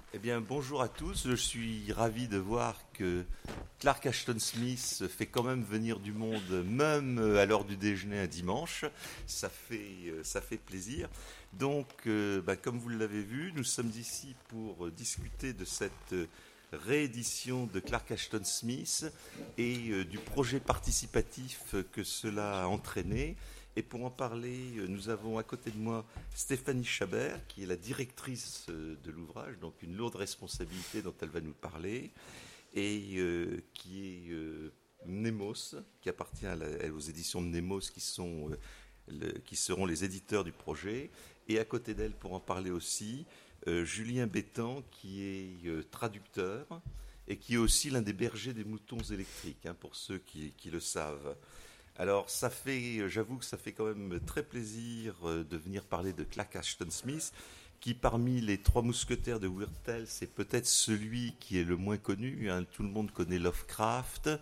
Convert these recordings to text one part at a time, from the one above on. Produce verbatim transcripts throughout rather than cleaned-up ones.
Eh bien, bonjour à tous. Je suis ravi de voir que Clark Ashton Smith fait quand même venir du monde, même à l'heure du déjeuner un dimanche. Ça fait, euh, ça fait plaisir. Donc, euh, bah, comme vous l'avez vu, nous sommes ici pour euh, discuter de cette euh, réédition de Clark Ashton Smith et euh, du projet participatif que cela a entraîné. Et pour en parler, euh, nous avons à côté de moi Stéphanie Chabert, qui est la directrice euh, de l'ouvrage, donc une lourde responsabilité dont elle va nous parler, et euh, qui est euh, Nemos, qui appartient à la- aux éditions de Nemos, qui, sont, euh, le- qui seront les éditeurs du projet. Et à côté d'elle, pour en parler aussi, euh, Julien Bétan, qui est euh, traducteur et qui est aussi l'un des bergers des moutons électriques, hein, pour ceux qui, qui le savent. Alors, ça fait, j'avoue que ça fait quand même très plaisir euh, de venir parler de Clark Ashton Smith, qui parmi les trois mousquetaires de Weird Tales, c'est peut-être celui qui est le moins connu, hein. Tout le monde connaît Lovecraft,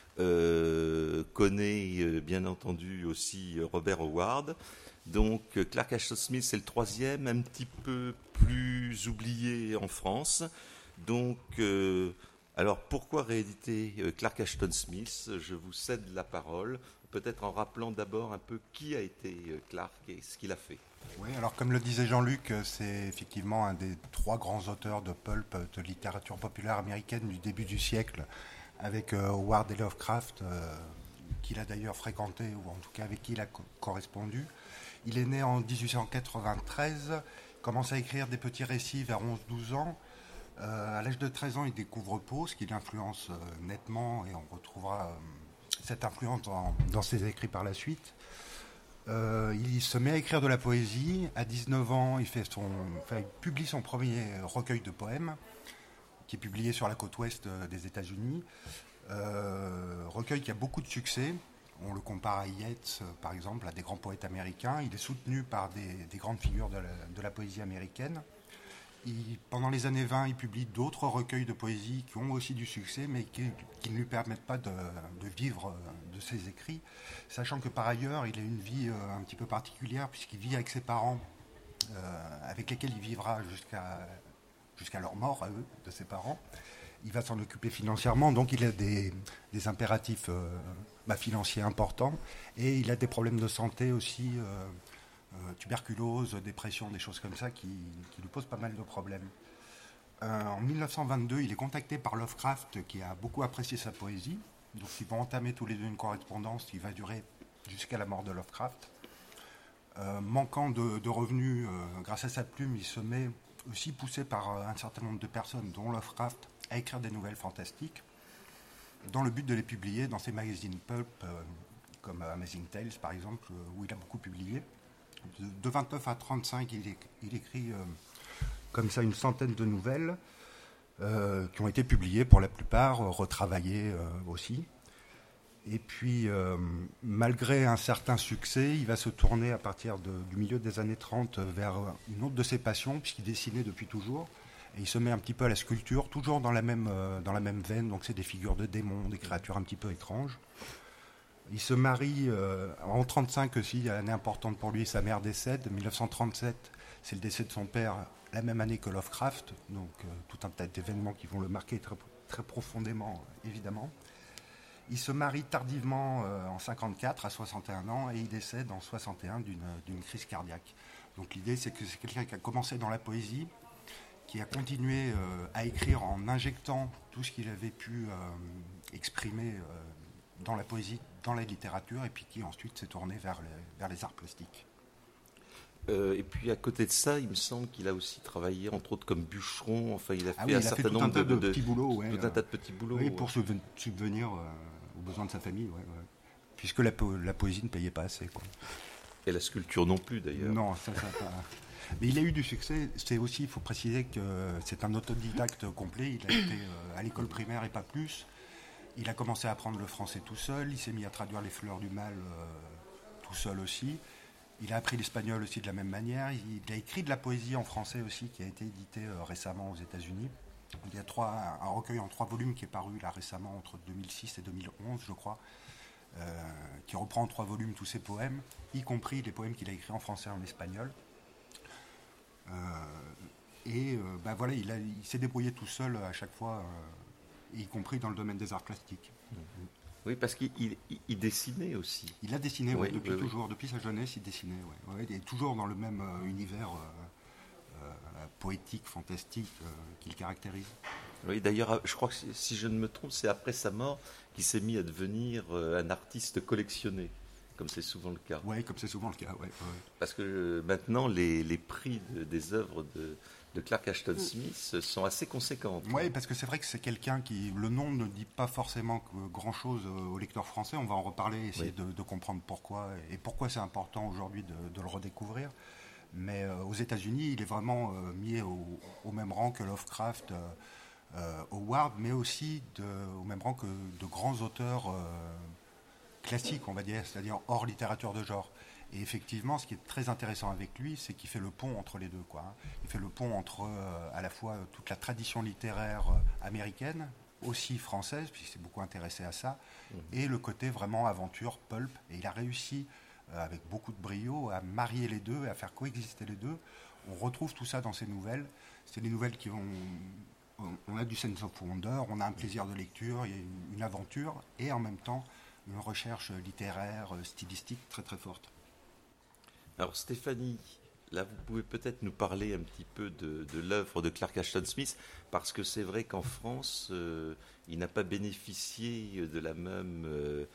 euh, connaît euh, bien entendu aussi euh, Robert Howard. Donc, euh, Clark Ashton Smith, c'est le troisième, un petit peu plus oublié en France. Donc, euh, alors pourquoi rééditer euh, Clark Ashton Smith? Je vous cède la parole, peut-être en rappelant d'abord un peu qui a été euh, Clark et ce qu'il a fait. Oui, alors comme le disait Jean-Luc, euh, c'est effectivement un des trois grands auteurs de pulp, euh, de littérature populaire américaine du début du siècle, avec euh, Howard et Lovecraft, euh, qu'il a d'ailleurs fréquenté, ou en tout cas avec qui il a co- correspondu. Il est né en dix-huit cent quatre-vingt-treize, commence à écrire des petits récits vers onze douze ans. Euh, à l'âge de treize ans, il découvre Poe, ce qui l'influence euh, nettement, et on retrouvera euh, cette influence dans, dans ses écrits par la suite. Euh, il se met à écrire de la poésie. À dix-neuf ans, il, fait son, enfin, il publie son premier recueil de poèmes, qui est publié sur la côte ouest euh, des États-Unis. Euh, recueil qui a beaucoup de succès. On le compare à Yeats, euh, par exemple, à des grands poètes américains. Il est soutenu par des, des grandes figures de la, de la poésie américaine. Il- pendant les années vingt, il publie d'autres recueils de poésie qui ont aussi du succès, mais qui, qui ne lui permettent pas de, de vivre euh, de ses écrits, sachant que par ailleurs, il a une vie euh, un petit peu particulière, puisqu'il vit avec ses parents, euh, avec lesquels il vivra jusqu'à jusqu'à leur mort, à eux, de ses parents. Il va s'en occuper financièrement, donc il a des, des impératifs euh, bah, financiers importants, et il a des problèmes de santé aussi. Euh, euh, tuberculose, dépression, des choses comme ça qui, qui lui posent pas mal de problèmes. Euh, en mille neuf cent vingt-deux, il est contacté par Lovecraft qui a beaucoup apprécié sa poésie. Donc ils vont entamer tous les deux une correspondance qui va durer jusqu'à la mort de Lovecraft. Euh, manquant de, de revenus euh, grâce à sa plume, il se met aussi poussé par euh, un certain nombre de personnes, dont Lovecraft, à écrire des nouvelles fantastiques, dans le but de les publier dans ses magazines pulp, euh, comme Amazing Tales par exemple, où il a beaucoup publié. De, de vingt-neuf à trente-cinq, il, é- il écrit euh, comme ça une centaine de nouvelles euh, qui ont été publiées pour la plupart, euh, retravaillées euh, aussi. Et puis, euh, malgré un certain succès, il va se tourner à partir de- du milieu des années trente vers une autre de ses passions, puisqu'il dessinait depuis toujours. Et il se met un petit peu à la sculpture, toujours dans la même, euh, dans la même veine. Donc, c'est des figures de démons, des créatures un petit peu étranges. Il se marie euh, en trente-cinq aussi, il y a une année importante pour lui, sa mère décède. mille neuf cent trente-sept, c'est le décès de son père, la même année que Lovecraft. Donc euh, tout un tas d'événements qui vont le marquer très, très profondément, évidemment. Il se marie tardivement euh, en cinquante-quatre, à soixante et un ans, et il décède en soixante et un d'une, d'une crise cardiaque. Donc l'idée, c'est que c'est quelqu'un qui a commencé dans la poésie, qui a continué euh, à écrire en injectant tout ce qu'il avait pu euh, exprimer euh, dans la poésie, dans la littérature, et puis qui ensuite s'est tourné vers les, vers les arts plastiques. Euh, et puis à côté de ça, il me semble qu'il a aussi travaillé, entre autres comme bûcheron. Enfin, il a Ah fait oui, un il a fait certain tout un nombre de, tas de de- petits boulots, ouais, tout euh, un tas de petits boulots. oui, Ouais. pour subven- subvenir euh, aux besoins de sa famille, ouais, ouais. Puisque la, po- la poésie ne payait pas assez, quoi. Et la sculpture non plus, d'ailleurs. Non, ça, ça pas. Mais il a eu du succès. C'est aussi, il faut préciser que c'est un autodidacte complet. Il a été euh, à l'école primaire et pas plus. Il a commencé à apprendre le français tout seul. Il s'est mis à traduire les fleurs du mal euh, tout seul aussi. Il a appris l'espagnol aussi de la même manière. Il a écrit de la poésie en français aussi, qui a été édité euh, récemment aux États-Unis. Il y a trois, un recueil en trois volumes qui est paru là récemment entre deux mille six et deux mille onze, je crois, euh, qui reprend en trois volumes tous ses poèmes, y compris les poèmes qu'il a écrits en français et en espagnol. Euh, Et euh, bah, voilà, il, a, il s'est débrouillé tout seul à chaque fois, euh, y compris dans le domaine des arts plastiques. Mmh. Oui, parce qu'il il, il dessinait aussi. Il a dessiné, oui, ouais, depuis oui, toujours, oui. depuis sa jeunesse, il dessinait. Ouais, ouais, et toujours dans le même euh, univers euh, euh, poétique, fantastique euh, qu'il caractérise. Oui, d'ailleurs, je crois que si je ne me trompe, c'est après sa mort qu'il s'est mis à devenir euh, un artiste collectionné, comme c'est souvent le cas. Oui, comme c'est souvent le cas. Ouais, ouais. Parce que euh, maintenant, les, les prix de, des œuvres de, de Clark Ashton Smith sont assez conséquents. Oui, parce que c'est vrai que c'est quelqu'un qui, le nom ne dit pas forcément grand-chose aux lecteurs français. On va en reparler, essayer oui. de, de comprendre pourquoi et pourquoi c'est important aujourd'hui de, de le redécouvrir. Mais euh, aux États-Unis, il est vraiment euh, mis au, au même rang que Lovecraft, euh, euh, Howard, mais aussi de, au même rang que de grands auteurs euh, classiques, on va dire, c'est-à-dire hors littérature de genre. Et effectivement, ce qui est très intéressant avec lui, c'est qu'il fait le pont entre les deux, quoi. Il fait le pont entre euh, à la fois toute la tradition littéraire euh, américaine, aussi française, puisqu'il s'est beaucoup intéressé à ça, mmh. et le côté vraiment aventure, pulp. Et il a réussi, euh, avec beaucoup de brio, à marier les deux et à faire coexister les deux. On retrouve tout ça dans ses nouvelles. C'est des nouvelles qui vont... On a du sense of wonder, on a un plaisir de lecture, il y a une, une aventure, et en même temps, une recherche littéraire, stylistique très très forte. Alors Stéphanie, là vous pouvez peut-être nous parler un petit peu de, de l'œuvre de Clark Ashton Smith, parce que c'est vrai qu'en France, euh, il n'a pas bénéficié de la même euh,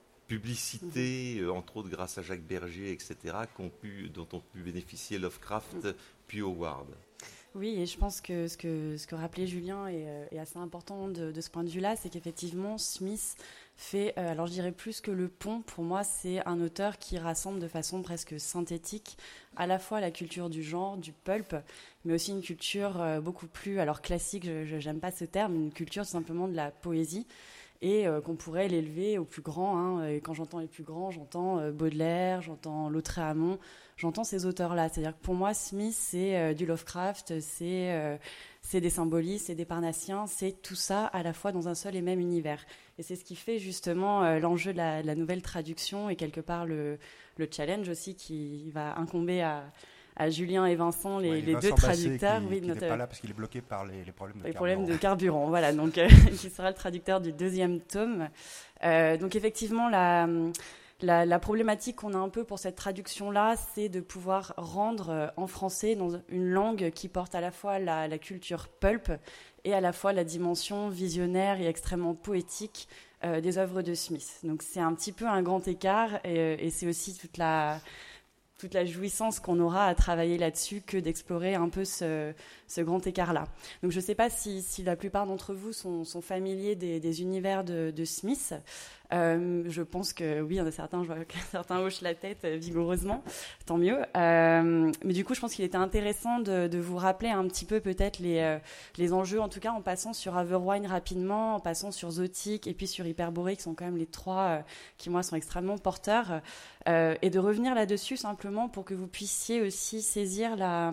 publicité, euh, entre autres grâce à Jacques Berger, et cetera, qu'ont pu, dont ont pu bénéficier Lovecraft puis Howard. Oui, et je pense que ce que, ce que rappelait Julien est, est assez important de, de ce point de vue-là, c'est qu'effectivement, Smith fait, euh, alors je dirais plus que le pont, pour moi, c'est un auteur qui rassemble de façon presque synthétique à la fois la culture du genre, du pulp, mais aussi une culture euh, beaucoup plus, alors classique, je, j'aime pas ce terme, une culture simplement de la poésie, et euh, qu'on pourrait l'élever au plus grand. Hein. Et quand j'entends les plus grands, j'entends euh, Baudelaire, j'entends Lautréamont, j'entends ces auteurs-là. C'est-à-dire que pour moi, Smith, c'est euh, du Lovecraft, c'est, euh, c'est des symbolistes, c'est des parnassiens, c'est tout ça à la fois dans un seul et même univers. Et c'est ce qui fait justement euh, l'enjeu de la, de la nouvelle traduction et quelque part le, le challenge aussi qui va incomber à... à Julien et Vincent, les, ouais, les Vincent deux traducteurs. Qui, oui, qui notre... n'est pas là parce qu'il est bloqué par les, les problèmes de les carburant. problèmes de carburant, voilà, donc euh, qui sera le traducteur du deuxième tome. Euh, donc effectivement, la, la, la problématique qu'on a un peu pour cette traduction-là, c'est de pouvoir rendre euh, en français dans une langue qui porte à la fois la, la culture pulp et à la fois la dimension visionnaire et extrêmement poétique euh, des œuvres de Smith. Donc c'est un petit peu un grand écart et, et c'est aussi toute la... toute la jouissance qu'on aura à travailler là-dessus que d'explorer un peu ce, ce grand écart-là. Donc je ne sais pas si, si la plupart d'entre vous sont, sont familiers des, des univers de, de Smith. Euh, je pense que oui, il y en a certains, je vois que certains hochent la tête vigoureusement, tant mieux. Euh, mais du coup, je pense qu'il était intéressant de, de vous rappeler un petit peu peut-être les, euh, les enjeux, en tout cas en passant sur Averroine rapidement, en passant sur Zotique et puis sur Hyperborée, qui sont quand même les trois euh, qui, moi, sont extrêmement porteurs, euh, et de revenir là-dessus simplement pour que vous puissiez aussi saisir la,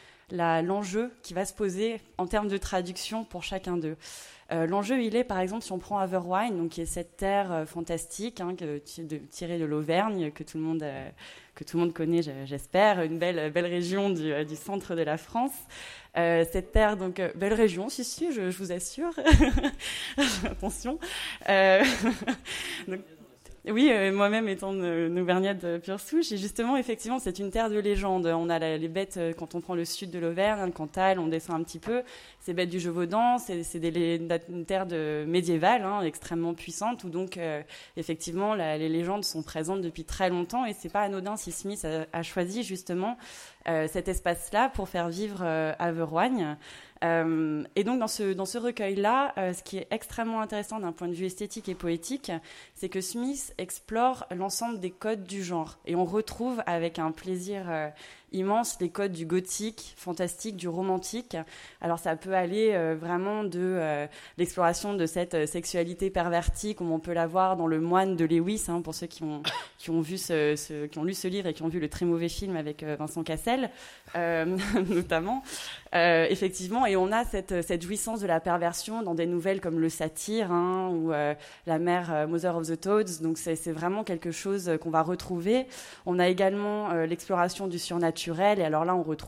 la, l'enjeu qui va se poser en termes de traduction pour chacun d'eux. Euh, l'enjeu, il est, par exemple, si on prend Averroine, donc qui est cette terre euh, fantastique, hein, que, de, tirée de l'Auvergne, que tout le monde, euh, que tout le monde connaît, j'espère, une belle, belle région du, euh, du centre de la France. Euh, cette terre, donc, euh, belle région, si, si, je, je vous assure. Attention. Euh, donc, oui, euh, moi-même étant une Auvergnate de pure souche, et justement, effectivement, c'est une terre de légende. On a la, les bêtes, euh, quand on prend le sud de l'Auvergne, le Cantal, on descend un petit peu, ces bêtes du Gévaudan, c'est, c'est des, une terre de, médiévale, hein, extrêmement puissante, où donc, euh, effectivement, la, les légendes sont présentes depuis très longtemps, et c'est pas anodin si Smith a, a choisi, justement, euh, cet espace-là pour faire vivre euh, Averroine. Euh, et donc dans ce, dans ce recueil-là, euh, ce qui est extrêmement intéressant d'un point de vue esthétique et poétique, c'est que Smith explore l'ensemble des codes du genre. Et on retrouve avec un plaisir euh, immense les codes du gothique, fantastique, du romantique. Alors ça peut aller euh, vraiment de euh, l'exploration de cette euh, sexualité pervertie, comme on peut la voir dans Le Moine de Lewis, hein, pour ceux qui ont, qui, ont vu ce, ce, qui ont lu ce livre et qui ont vu le très mauvais film avec euh, Vincent Cassel, euh, notamment. Euh, effectivement, et on a cette, cette jouissance de la perversion dans des nouvelles comme Le Satyre, hein, ou euh, La mère euh, Mother of the Toads. Donc c'est, c'est vraiment quelque chose qu'on va retrouver. On a également euh, l'exploration du surnaturel, et alors là on retrouve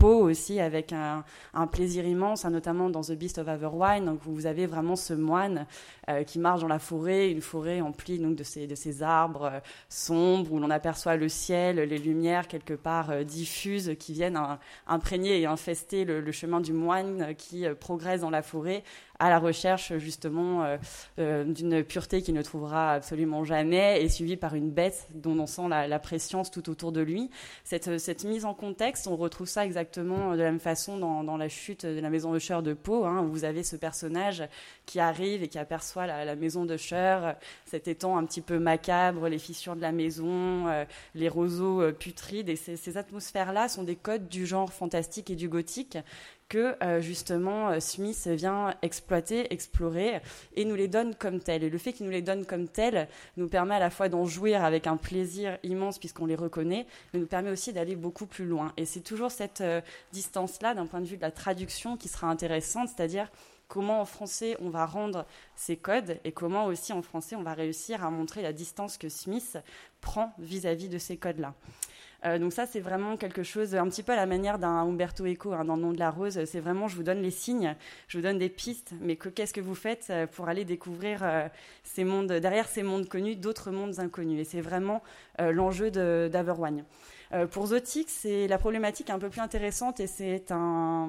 Poe aussi, avec un, un plaisir immense, hein, notamment dans The Beast of Aberwine. Donc vous avez vraiment ce moine euh, qui marche dans la forêt, une forêt emplie donc, de, ces, de ces arbres euh, sombres, où l'on aperçoit le ciel, les lumières quelque part euh, diffuses qui viennent hein, imprégner et infester le, le chemin du moine euh, qui euh, progresse dans la forêt, à la recherche justement euh, euh, d'une pureté qu'il ne trouvera absolument jamais, et suivie par une bête dont on sent la, la préscience tout autour de lui. Cette, cette mise en contexte, on retrouve ça exactement de la même façon dans, dans la chute de la maison Usher de Poe, hein, où vous avez ce personnage qui arrive et qui aperçoit la, la maison Usher, cet étang un petit peu macabre, les fissures de la maison, euh, les roseaux euh, putrides, et ces, ces atmosphères-là sont des codes du genre fantastique et du gothique que euh, justement Smith vient exploiter, explorer et nous les donne comme tels. Et le fait qu'il nous les donne comme tels nous permet à la fois d'en jouir avec un plaisir immense puisqu'on les reconnaît, mais nous permet aussi d'aller beaucoup plus loin. Et c'est toujours cette euh, distance-là, d'un point de vue de la traduction, qui sera intéressante, c'est-à-dire comment en français on va rendre ces codes et comment aussi en français on va réussir à montrer la distance que Smith prend vis-à-vis de ces codes-là. Euh, donc ça, c'est vraiment quelque chose, un petit peu à la manière d'un Umberto Eco, hein, dans Le Nom de la Rose. C'est vraiment, je vous donne les signes, je vous donne des pistes, mais que, qu'est-ce que vous faites pour aller découvrir euh, ces mondes, derrière ces mondes connus, d'autres mondes inconnus. Et c'est vraiment euh, l'enjeu de, d'Aberwine. Euh, pour Zotic, c'est la problématique un peu plus intéressante et c'est un...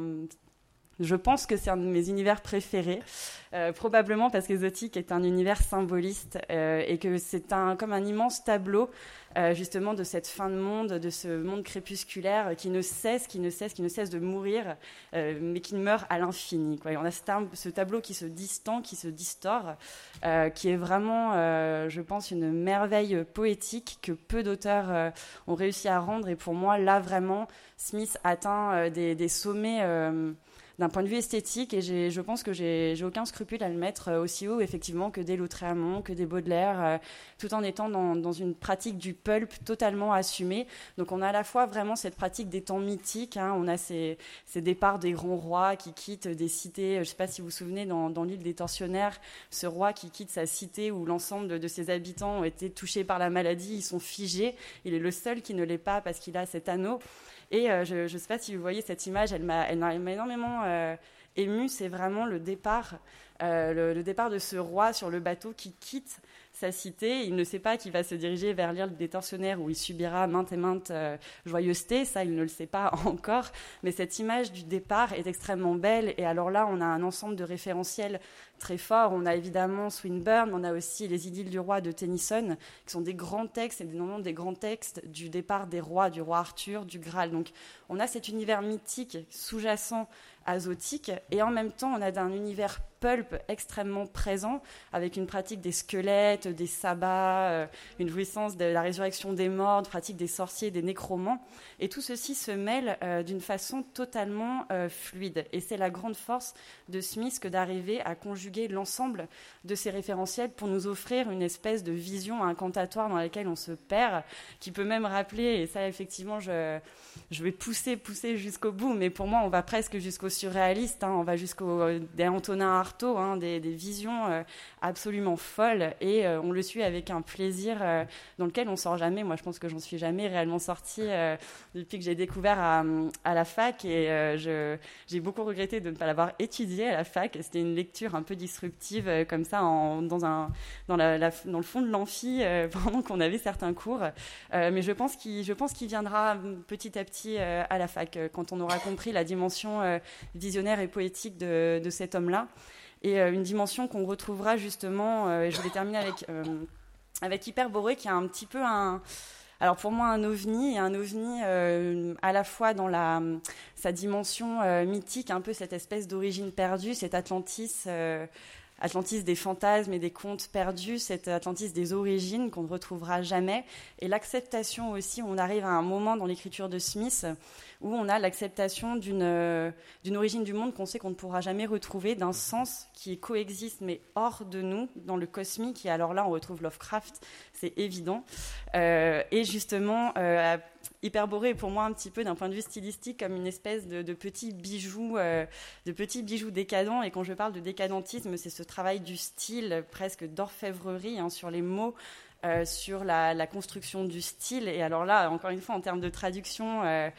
Je pense que c'est un de mes univers préférés, euh, probablement parce que Zotic est un univers symboliste euh, et que c'est un, comme un immense tableau euh, justement de cette fin de monde, de ce monde crépusculaire qui ne cesse, qui ne cesse, qui ne cesse de mourir, euh, mais qui ne meurt à l'infini, quoi. Et on a ce, tab- ce tableau qui se distend, qui se distord, euh, qui est vraiment, euh, je pense, une merveille poétique que peu d'auteurs euh, ont réussi à rendre. Et pour moi, là vraiment, Smith atteint euh, des, des sommets. Euh, d'un point de vue esthétique, et j'ai, je pense que j'ai, j'ai aucun scrupule à le mettre aussi haut, effectivement, que des Lautréamont, que des Baudelaire, euh, tout en étant dans, dans une pratique du pulp totalement assumée. Donc on a à la fois vraiment cette pratique des temps mythiques, hein, on a ces, ces départs des grands rois qui quittent des cités, je ne sais pas si vous vous souvenez, dans, dans l'île des Tortionnaires, ce roi qui quitte sa cité où l'ensemble de, de ses habitants ont été touchés par la maladie, ils sont figés, il est le seul qui ne l'est pas parce qu'il a cet anneau. Et euh, je ne sais pas si vous voyez cette image, elle m'a, elle m'a énormément euh, émue. C'est vraiment le départ, euh, le, le départ de ce roi sur le bateau qui quitte sa cité. Il ne sait pas qu'il va se diriger vers l'île des Tortionnaires où il subira maintes et maintes euh, joyeusetés. Ça, il ne le sait pas encore. Mais cette image du départ est extrêmement belle. Et alors là, on a un ensemble de référentiels très forts. On a évidemment Swinburne, on a aussi les Idylles du roi de Tennyson, qui sont des grands textes et non des grands textes du départ des rois, du roi Arthur, du Graal. Donc on a cet univers mythique sous-jacent à Zotic, et en même temps on a un univers pulp extrêmement présent, avec une pratique des squelettes, des sabbats, euh, une jouissance de la résurrection des morts, une pratique des sorciers, des nécromants, et tout ceci se mêle euh, d'une façon totalement euh, fluide. Et c'est la grande force de Smith que d'arriver à conjuguer l'ensemble de ces référentiels pour nous offrir une espèce de vision incantatoire dans laquelle on se perd, qui peut même rappeler, et ça effectivement je, je vais pousser, pousser jusqu'au bout, mais pour moi on va presque jusqu'au surréaliste, hein, on va jusqu'au euh, des Antonin Artaud, hein, des, des visions euh, absolument folles, et euh, on le suit avec un plaisir euh, dans lequel on sort jamais. Moi je pense que j'en suis jamais réellement sortie euh, depuis que j'ai découvert à, à la fac, et euh, je, j'ai beaucoup regretté de ne pas l'avoir étudié à la fac. C'était une lecture un peu disruptive euh, comme ça en, dans, un, dans, la, la, dans le fond de l'amphi euh, pendant qu'on avait certains cours, euh, mais je pense, qu'il, je pense qu'il viendra petit à petit euh, à la fac euh, quand on aura compris la dimension euh, visionnaire et poétique de, de cet homme-là, et euh, une dimension qu'on retrouvera justement, euh, et je vais terminer avec, euh, avec Hyperborée, qui est un petit peu un... Alors pour moi, un ovni, et un ovni euh, à la fois dans la, sa dimension euh, mythique, un peu cette espèce d'origine perdue, cette Atlantis... Euh, Atlantis des fantasmes et des contes perdus, cette Atlantis des origines qu'on ne retrouvera jamais, et l'acceptation aussi, on arrive à un moment dans l'écriture de Smith où on a l'acceptation d'une, euh, d'une origine du monde qu'on sait qu'on ne pourra jamais retrouver, d'un sens qui coexiste mais hors de nous, dans le cosmique, et alors là on retrouve Lovecraft, c'est évident, euh, et justement... Euh, Hyperborée est pour moi un petit peu d'un point de vue stylistique comme une espèce de, de petit bijou, euh, de petit bijou décadent. Et quand je parle de décadentisme, c'est ce travail du style, presque d'orfèvrerie, hein, sur les mots, euh, sur la, la construction du style. Et alors là, encore une fois, en termes de traduction, euh,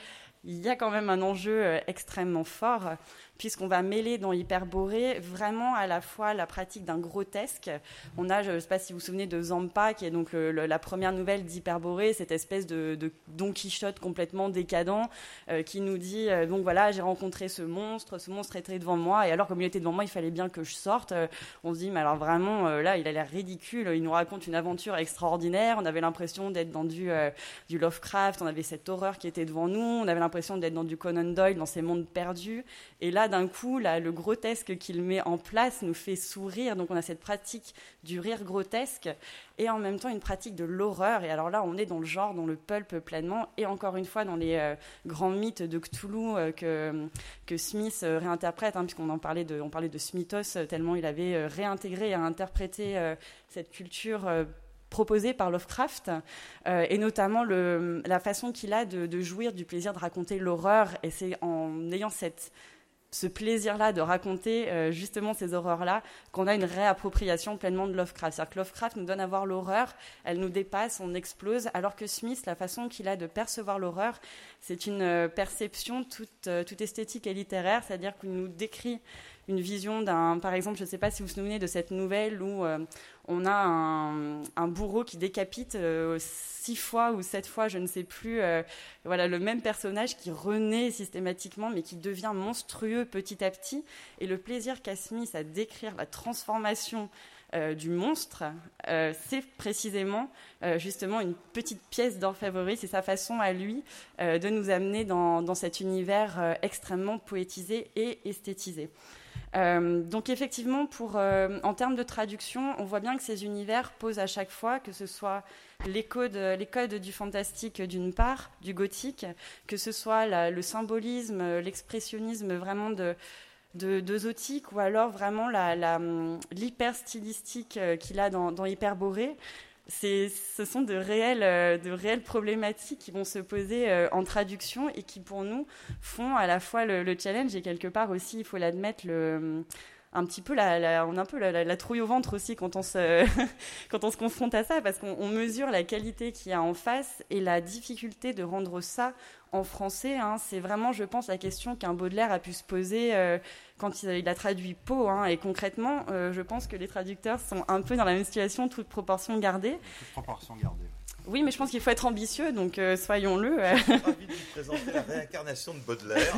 il y a quand même un enjeu euh, extrêmement fort, puisqu'on va mêler dans Hyperborée vraiment à la fois la pratique d'un grotesque. On a, je ne sais pas si vous vous souvenez de Zampa, qui est donc le, le, la première nouvelle d'Hyperborée, cette espèce de, de Don Quichotte complètement décadent, euh, qui nous dit, euh, donc voilà, j'ai rencontré ce monstre, ce monstre était devant moi, et alors comme il était devant moi, il fallait bien que je sorte. Euh, on se dit, mais alors vraiment, euh, là, il a l'air ridicule, il nous raconte une aventure extraordinaire, on avait l'impression d'être dans du, euh, du Lovecraft, on avait cette horreur qui était devant nous, on avait l'impression d'être dans du Conan Doyle, dans ces mondes perdus, et là, d'un coup, là, le grotesque qu'il met en place nous fait sourire. Donc, on a cette pratique du rire grotesque et en même temps une pratique de l'horreur. Et alors là, on est dans le genre, dans le pulp pleinement. Et encore une fois, dans les euh, grands mythes de Cthulhu euh, que, que Smith euh, réinterprète, hein, puisqu'on en parlait de, on parlait de Smithos, euh, tellement il avait euh, réintégré et interprété euh, cette culture euh, proposé par Lovecraft, euh, et notamment le, la façon qu'il a de, de jouir du plaisir de raconter l'horreur. Et c'est en ayant cette ce plaisir-là de raconter euh, justement ces horreurs-là, qu'on a une réappropriation pleinement de Lovecraft. C'est-à-dire que Lovecraft nous donne à voir l'horreur, elle nous dépasse, on explose, alors que Smith, la façon qu'il a de percevoir l'horreur, c'est une euh, perception toute, euh, toute esthétique et littéraire, c'est-à-dire qu'il nous décrit une vision d'un... Par exemple, je ne sais pas si vous vous souvenez de cette nouvelle où euh, on a un, un bourreau qui décapite euh, six fois ou sept fois, je ne sais plus, euh, voilà, le même personnage qui renaît systématiquement, mais qui devient monstrueux petit à petit. Et le plaisir qu'a Smith à décrire la transformation euh, du monstre, euh, c'est précisément euh, justement une petite pièce d'orfèvrerie. C'est sa façon à lui euh, de nous amener dans, dans cet univers euh, extrêmement poétisé et esthétisé. Euh, donc effectivement, pour, euh, en termes de traduction, on voit bien que ces univers posent à chaque fois, que ce soit les codes, les codes du fantastique d'une part, du gothique, que ce soit la, le symbolisme, l'expressionnisme vraiment de, de, de Zotique, ou alors vraiment la, la, l'hyper-stylistique qu'il a dans, dans Hyperborée. C'est, ce sont de réelles, de réelles problématiques qui vont se poser euh, en traduction et qui, pour nous, font à la fois le, le challenge et quelque part aussi, il faut l'admettre, le, un petit peu la, la, on a un peu la, la, la trouille au ventre aussi quand on se, quand on se confronte à ça, parce qu'on on mesure la qualité qu'il y a en face et la difficulté de rendre ça en français. Hein. C'est vraiment, je pense, la question qu'un Baudelaire a pu se poser euh, quand il a, il a traduit Poe. Hein. Et concrètement, euh, je pense que les traducteurs sont un peu dans la même situation, toute proportion gardée. Toute proportion gardée. Oui, mais je pense qu'il faut être ambitieux, donc euh, soyons-le. Je suis ravi de vous présenter la réincarnation de Baudelaire.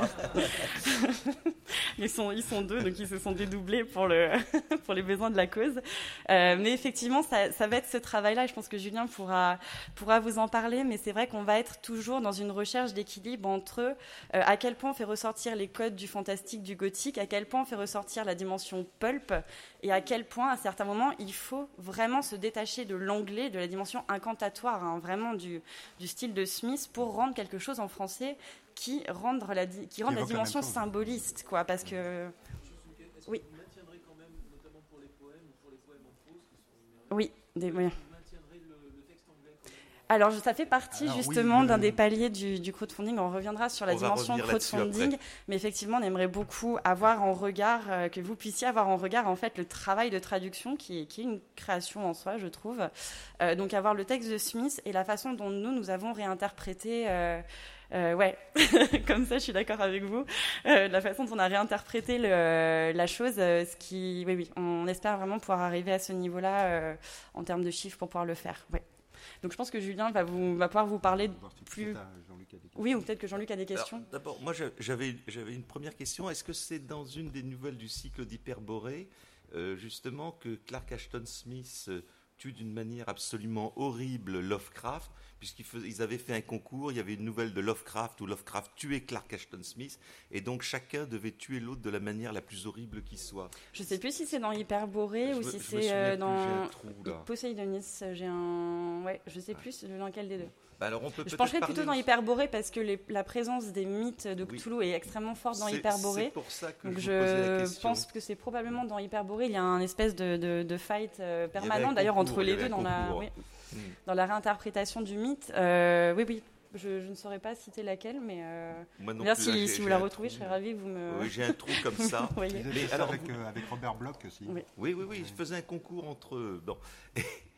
Ils sont, ils sont deux, donc ils se sont dédoublés pour, le, pour les besoins de la cause. Euh, mais effectivement, ça, ça va être ce travail-là, et je pense que Julien pourra, pourra vous en parler, mais c'est vrai qu'on va être toujours dans une recherche d'équilibre entre euh, à quel point on fait ressortir les codes du fantastique, du gothique, à quel point on fait ressortir la dimension pulp, et à quel point, à certains moments, il faut vraiment se détacher de l'anglais, de la dimension incantatoire, hein, vraiment du, du style de Smith, pour rendre quelque chose en français qui rende la, qui rend la dimension la symboliste, quoi, parce que... Oui. Vous maintiendrez quand même, notamment pour les poèmes ou pour les poèmes en prose, qui sont... Oui, des... oui. Vous maintiendrez le, le texte anglais quand même. Alors, ça fait partie Alors, justement oui, le... d'un des paliers du, du crowdfunding. On reviendra sur la on dimension crowdfunding, mais effectivement, on aimerait beaucoup avoir en regard, euh, que vous puissiez avoir en regard en fait le travail de traduction qui est, qui est une création en soi, je trouve. Euh, donc, avoir le texte de Smith et la façon dont nous, nous avons réinterprété... Euh, Euh, ouais, comme ça, je suis d'accord avec vous. Euh, la façon dont on a réinterprété le, la chose, euh, ce qui, oui, oui, on espère vraiment pouvoir arriver à ce niveau-là euh, en termes de chiffres pour pouvoir le faire. Ouais. Donc, je pense que Julien va vous, va pouvoir vous parler plus. Oui, ou peut-être que Jean-Luc a des questions. Alors, d'abord, moi, j'avais, j'avais une première question. Est-ce que c'est dans une des nouvelles du cycle d'Hyperborée, euh, justement, que Clark Ashton Smith euh, tue d'une manière absolument horrible Lovecraft? Puisqu'ils avaient fait un concours, il y avait une nouvelle de Lovecraft où Lovecraft tuait Clark Ashton Smith, et donc chacun devait tuer l'autre de la manière la plus horrible qui soit. Je ne sais plus si c'est dans Hyperborée ou je si me, c'est euh, dans Poseidonis. J'ai un, ouais, je ne sais plus dans lequel des deux. Bah alors on peut je pencherais plutôt dans Hyperborée parce que les, la présence des mythes de Cthulhu oui. est extrêmement forte dans c'est, Hyperborée. C'est pour ça que donc je, je, je pense que c'est probablement dans Hyperborée. Il y a un espèce de, de, de fight euh, permanent d'ailleurs concours, entre les deux dans la, oui, hmm. dans la réinterprétation du mythe. Euh, oui, oui. Je, je ne saurais pas citer laquelle, mais euh, là, si, là, si vous la retrouvez, je serais ravie que vous me... Oui, j'ai un trou comme ça. Vous avez fait ça avec, vous... euh, avec Robert Bloch aussi. Oui, oui, oui, oui. Je faisais un concours entre eux. Bon.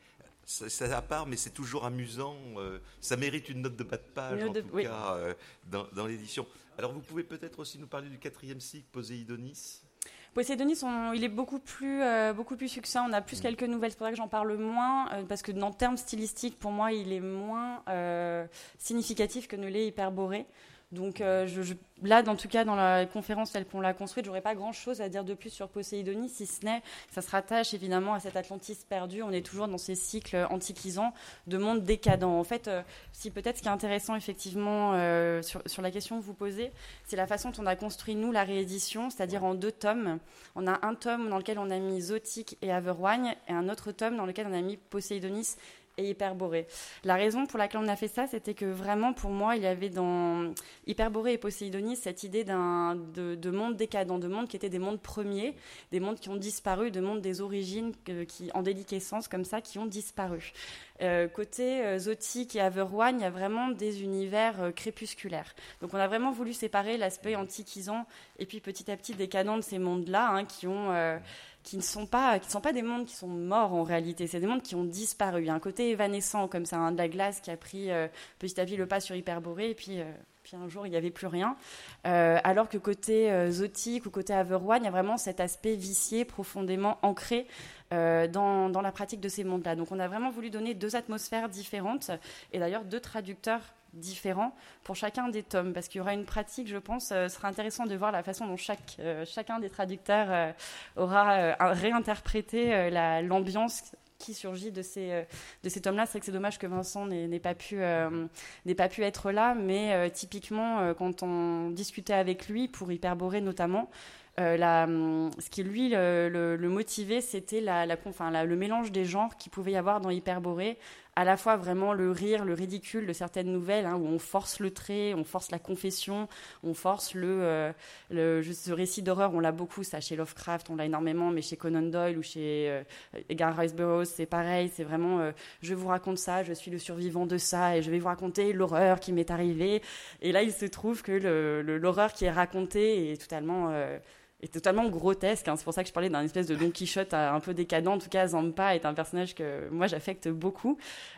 c'est à part, mais c'est toujours amusant. Euh, ça mérite une note de bas de page, en de, tout oui. cas, euh, dans, dans l'édition. Alors, vous pouvez peut-être aussi nous parler du quatrième cycle, Poséidonis. Poséidonis, on, il est beaucoup plus, euh, beaucoup plus succinct. On a plus mmh. quelques nouvelles. C'est pour ça que j'en parle moins, euh, parce que dans le terme stylistique, pour moi, il est moins euh, significatif que ne l'est Hyperborée. Donc euh, je, je, là, en tout cas, dans la conférence telle qu'on l'a construite, j'aurais pas grand-chose à dire de plus sur Poséidonis, si ce n'est que ça se rattache évidemment à cet Atlantis perdu. On est toujours dans ces cycles antiquisants de monde décadent. En fait, euh, si peut-être ce qui est intéressant effectivement euh, sur, sur la question que vous posez, c'est la façon dont on a construit nous la réédition, c'est-à-dire en deux tomes. On a un tome dans lequel on a mis Zotique et Averroigne, et un autre tome dans lequel on a mis Poséidonis et Hyperborée. La raison pour laquelle on a fait ça, c'était que vraiment, pour moi, il y avait dans Hyperborée et Poséidonis cette idée d'un, de, de monde décadent, de mondes qui étaient des mondes premiers, des mondes qui ont disparu, de mondes des origines euh, qui, en déliquescence, comme ça, qui ont disparu. Euh, côté euh, Zotique et Averroigne, il y a vraiment des univers euh, crépusculaires. Donc on a vraiment voulu séparer l'aspect antiquisant et puis petit à petit décadent de ces mondes-là, hein, qui ont... Euh, qui ne sont pas, qui ne sont pas des mondes qui sont morts en réalité, c'est des mondes qui ont disparu. Il y a un côté évanescent comme ça, hein, de la glace qui a pris euh, petit à petit le pas sur Hyperborée, et puis, euh, puis un jour il n'y avait plus rien. Euh, alors que côté euh, Zotique ou côté Averroigne, il y a vraiment cet aspect vicié, profondément ancré euh, dans, dans la pratique de ces mondes-là. Donc on a vraiment voulu donner deux atmosphères différentes, et d'ailleurs deux traducteurs différents pour chacun des tomes, parce qu'il y aura une pratique, je pense, euh, sera intéressant de voir la façon dont chaque, euh, chacun des traducteurs euh, aura euh, réinterprété euh, la, l'ambiance qui surgit de ces, euh, de ces tomes-là. C'est vrai que c'est dommage que Vincent n'ait, n'ait, pas, pu, euh, n'ait pas pu être là, mais euh, typiquement, euh, quand on discutait avec lui, pour Hyperborée notamment, Euh, la, ce qui lui le, le, le motivait, c'était la, la, enfin, la, le mélange des genres qu'il pouvait y avoir dans Hyperborée, à la fois vraiment le rire, le ridicule de certaines nouvelles, hein, où on force le trait, on force la confession, on force le, euh, le ce récit d'horreur. On l'a beaucoup, ça, chez Lovecraft, on l'a énormément, mais chez Conan Doyle ou chez euh, Edgar Rice Burroughs, c'est pareil, c'est vraiment euh, je vous raconte ça, je suis le survivant de ça, et je vais vous raconter l'horreur qui m'est arrivée. Et là, il se trouve que le, le, l'horreur qui est racontée est totalement... Euh, est totalement grotesque, hein. C'est pour ça que je parlais d'un espèce de Don Quichotte un peu décadent. En tout cas, Zampa est un personnage que moi j'affecte beaucoup.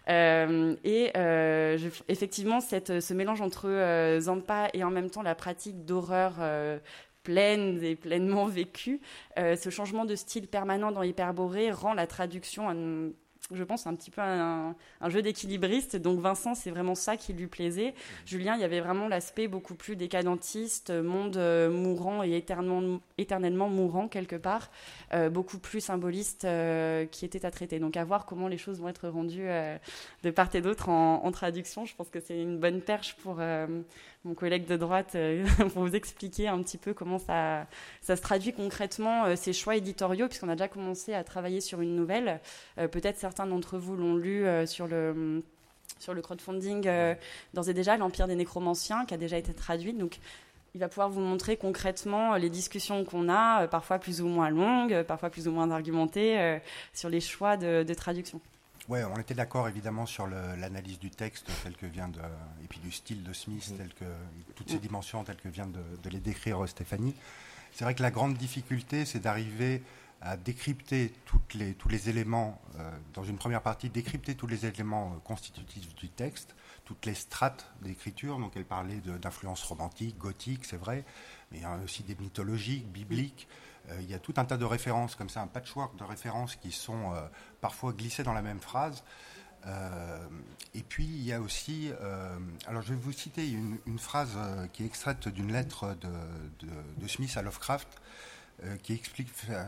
Euh, et euh, je, effectivement, cette, ce mélange entre euh, Zampa et en même temps la pratique d'horreur euh, pleine et pleinement vécue, euh, ce changement de style permanent dans Hyperborée rend la traduction un, je pense, un petit peu un, un jeu d'équilibriste. Donc Vincent, c'est vraiment ça qui lui plaisait. Mmh. Julien, il y avait vraiment l'aspect beaucoup plus décadentiste, monde euh, mourant et éternellement, éternellement mourant quelque part, euh, beaucoup plus symboliste euh, qui était à traiter. Donc à voir comment les choses vont être rendues euh, de part et d'autre en, en traduction. Je pense que c'est une bonne perche pour euh, mon collègue de droite euh, pour vous expliquer un petit peu comment ça, ça se traduit concrètement, euh, ces choix éditoriaux, puisqu'on a déjà commencé à travailler sur une nouvelle. Euh, peut-être certains d'entre vous l'ont lu euh, sur le, sur le crowdfunding euh, d'ores et déjà, L'Empire des Nécromanciens, qui a déjà été traduit. Donc, il va pouvoir vous montrer concrètement les discussions qu'on a, euh, parfois plus ou moins longues, parfois plus ou moins argumentées, euh, sur les choix de, de traduction. Oui, on était d'accord évidemment sur le, l'analyse du texte tel que vient de, et puis du style de Smith, mmh. tel que, toutes ces dimensions telles que vient de, de les décrire Stéphanie. C'est vrai que la grande difficulté, c'est d'arriver à décrypter toutes les, tous les éléments, euh, dans une première partie, décrypter tous les éléments euh, constitutifs du texte, toutes les strates d'écriture. Donc elle parlait de, d'influence romantique, gothique, c'est vrai, mais il y a aussi des mythologiques, bibliques. Euh, il y a tout un tas de références, comme ça, un patchwork de références qui sont euh, parfois glissées dans la même phrase. Euh, et puis il y a aussi, euh, alors je vais vous citer une, une phrase euh, qui est extraite d'une lettre de, de, de Smith à Lovecraft, euh, qui explique, euh,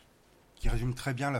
qui résume très bien la,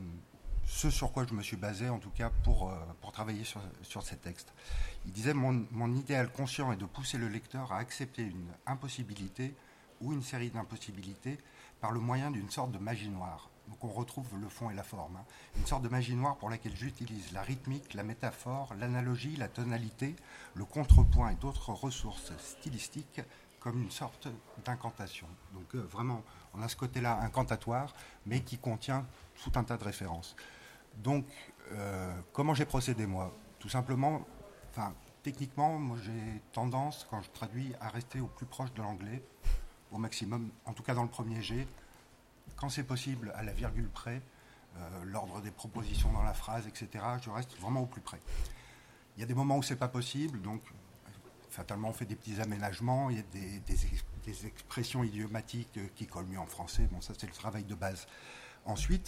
ce sur quoi je me suis basé, en tout cas pour, euh, pour travailler sur, sur ces textes. Il disait mon, mon idéal conscient est de pousser le lecteur à accepter une impossibilité ou une série d'impossibilités par le moyen d'une sorte de magie noire. Donc on retrouve le fond et la forme. Hein. Une sorte de magie noire pour laquelle j'utilise la rythmique, la métaphore, l'analogie, la tonalité, le contrepoint et d'autres ressources stylistiques comme une sorte d'incantation. Donc euh, vraiment, on a ce côté-là incantatoire, mais qui contient tout un tas de références. Donc, euh, comment j'ai procédé moi ? Tout simplement, enfin, techniquement, moi j'ai tendance, quand je traduis, à rester au plus proche de l'anglais, au maximum, en tout cas dans le premier jet, quand c'est possible, à la virgule près, euh, l'ordre des propositions dans la phrase, et cetera. Je reste vraiment au plus près. Il y a des moments où c'est pas possible, donc fatalement on fait des petits aménagements, il y a des, des, des expressions idiomatiques qui collent mieux en français, bon ça c'est le travail de base. Ensuite,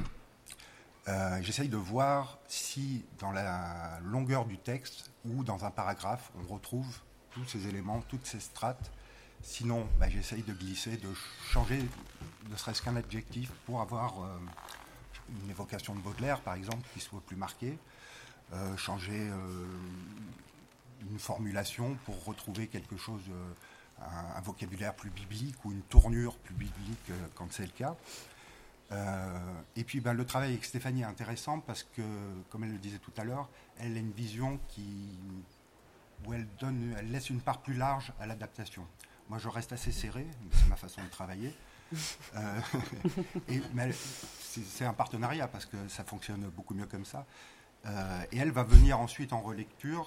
euh, j'essaye de voir si dans la longueur du texte ou dans un paragraphe, on retrouve tous ces éléments, toutes ces strates. Sinon, bah, j'essaye de glisser, de changer ne serait-ce qu'un adjectif pour avoir euh, une évocation de Baudelaire, par exemple, qui soit plus marquée, euh, changer euh, une formulation pour retrouver quelque chose, euh, un, un vocabulaire plus biblique ou une tournure plus biblique euh, quand c'est le cas. Euh, et puis ben, le travail avec Stéphanie est intéressant parce que, comme elle le disait tout à l'heure, elle a une vision qui, où elle, donne, elle laisse une part plus large à l'adaptation. Moi, je reste assez serré, c'est ma façon de travailler. Euh, et, mais elle, c'est, c'est un partenariat parce que ça fonctionne beaucoup mieux comme ça. Euh, et elle va venir ensuite en relecture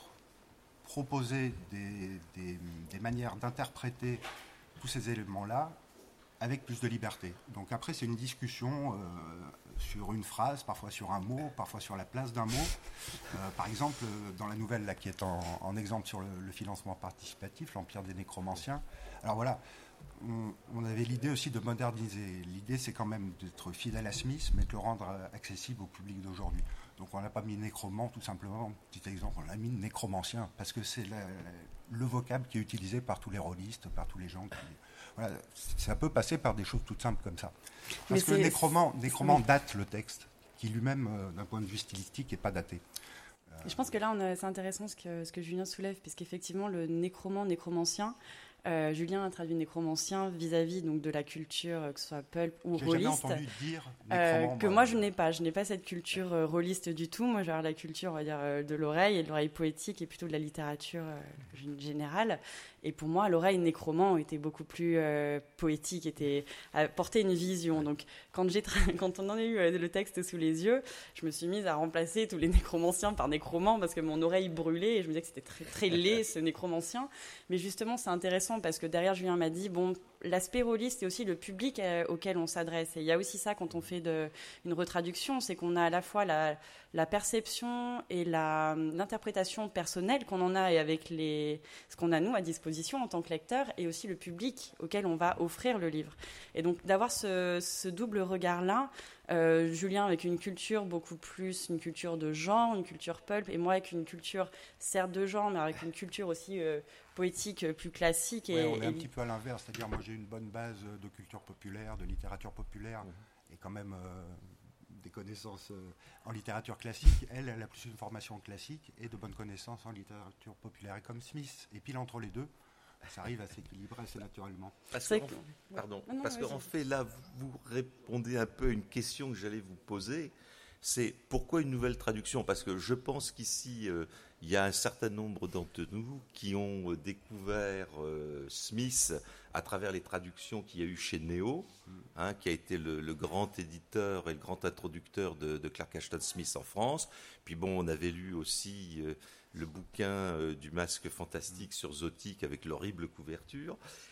proposer des, des, des manières d'interpréter tous ces éléments-là avec plus de liberté. Donc après, c'est une discussion euh, sur une phrase, parfois sur un mot, parfois sur la place d'un mot. Euh, par exemple, dans la nouvelle là, qui est en, en exemple sur le, le financement participatif, l'Empire des nécromanciens. Alors voilà, on, on avait l'idée aussi de moderniser. L'idée, c'est quand même d'être fidèle à Smith, mais de le rendre accessible au public d'aujourd'hui. Donc on n'a pas mis nécromant, tout simplement, petit exemple, on a mis nécromancien, parce que c'est la, le vocable qui est utilisé par tous les rôlistes, par tous les gens qui... Voilà, ça peut passer par des choses toutes simples comme ça. Parce Mais que nécromant, nécromant date le texte, qui lui-même, euh, d'un point de vue stylistique, n'est pas daté. Euh... Je pense que là, on a, c'est intéressant ce que, ce que Julien soulève, puisqu'effectivement, le nécromant, nécromancien, euh, Julien a traduit nécromancien vis-à-vis donc, de la culture, que ce soit pulp ou J'ai rôliste. J'ai jamais entendu dire euh, Que moi, je n'ai pas. Je n'ai pas cette culture euh, rôliste du tout. Moi, j'ai la culture, on va dire, euh, de l'oreille, et de l'oreille poétique, et plutôt de la littérature euh, générale. Et pour moi, l'oreille nécromant était beaucoup plus euh, poétique, était, portait une vision. Donc, quand, j'ai tra- quand on en a eu euh, le texte sous les yeux, je me suis mise à remplacer tous les nécromanciens par nécromants parce que mon oreille brûlait et je me disais que c'était très, très laid, ce nécromancien. Mais justement, c'est intéressant parce que derrière, Julien m'a dit, bon, l'aspect rôliste, c'est aussi le public euh, auquel on s'adresse. Et il y a aussi ça quand on fait de, une retraduction, c'est qu'on a à la fois la, la perception et la, l'interprétation personnelle qu'on en a et avec les, ce qu'on a nous à disposition en tant que lecteur et aussi le public auquel on va offrir le livre. Et donc d'avoir ce, ce double regard-là, euh, Julien avec une culture beaucoup plus, une culture de genre, une culture pulp, et moi avec une culture certes de genre, mais avec une culture aussi euh, poétique euh, plus classique. Et, ouais, on est et... un petit peu à l'inverse, c'est-à-dire moi j'ai une bonne base de culture populaire, de littérature populaire, mmh. et quand même euh, des connaissances euh, en littérature classique. Elle, elle a plus une formation classique et de bonnes connaissances en littérature populaire. Et comme Smith, et pile entre les deux, ça arrive à s'équilibrer assez naturellement. Parce qu'en, pardon, non, non, parce qu'en fait, là, vous répondez un peu à une question que j'allais vous poser. C'est pourquoi une nouvelle traduction ? Parce que je pense qu'ici, euh, il y a un certain nombre d'entre nous qui ont euh, découvert euh, Smith à travers les traductions qu'il y a eu chez Néo, hein, qui a été le, le grand éditeur et le grand introducteur de, de Clark Ashton Smith en France. Puis bon, on avait lu aussi... Euh, le bouquin euh, du masque fantastique sur Zotique avec l'horrible couverture,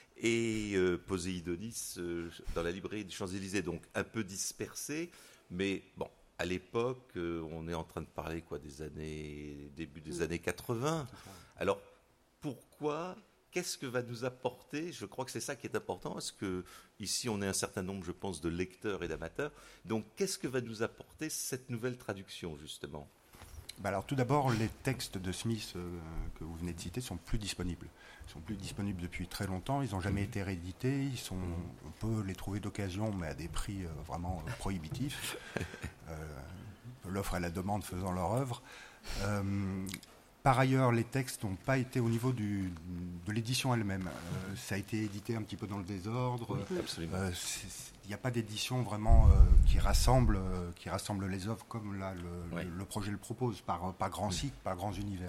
et euh, Poséidonis euh, dans la librairie des Champs-Élysées, donc un peu dispersé, mais bon, à l'époque, euh, on est en train de parler quoi, des années, début des années quatre-vingts. Alors, pourquoi, qu'est-ce que va nous apporter ? Je crois que c'est ça qui est important, parce que ici, on est un certain nombre, je pense, de lecteurs et d'amateurs. Donc, qu'est-ce que va nous apporter cette nouvelle traduction, justement ? Bah alors tout d'abord, les textes de Smith euh, que vous venez de citer sont plus disponibles. Ils sont plus disponibles depuis très longtemps. Ils n'ont jamais été réédités. Ils sont, on peut les trouver d'occasion, mais à des prix euh, vraiment euh, prohibitifs. Euh, l'offre et la demande faisant leur œuvre. Euh, par ailleurs, les textes n'ont pas été au niveau du, de l'édition elle-même. Euh, ça a été édité un petit peu dans le désordre. Oui, absolument. Euh, il n'y a pas d'édition vraiment euh, qui rassemble, euh, qui rassemble les œuvres comme là le, oui. le, le projet le propose, par, par grands cycles, oui. par grands univers.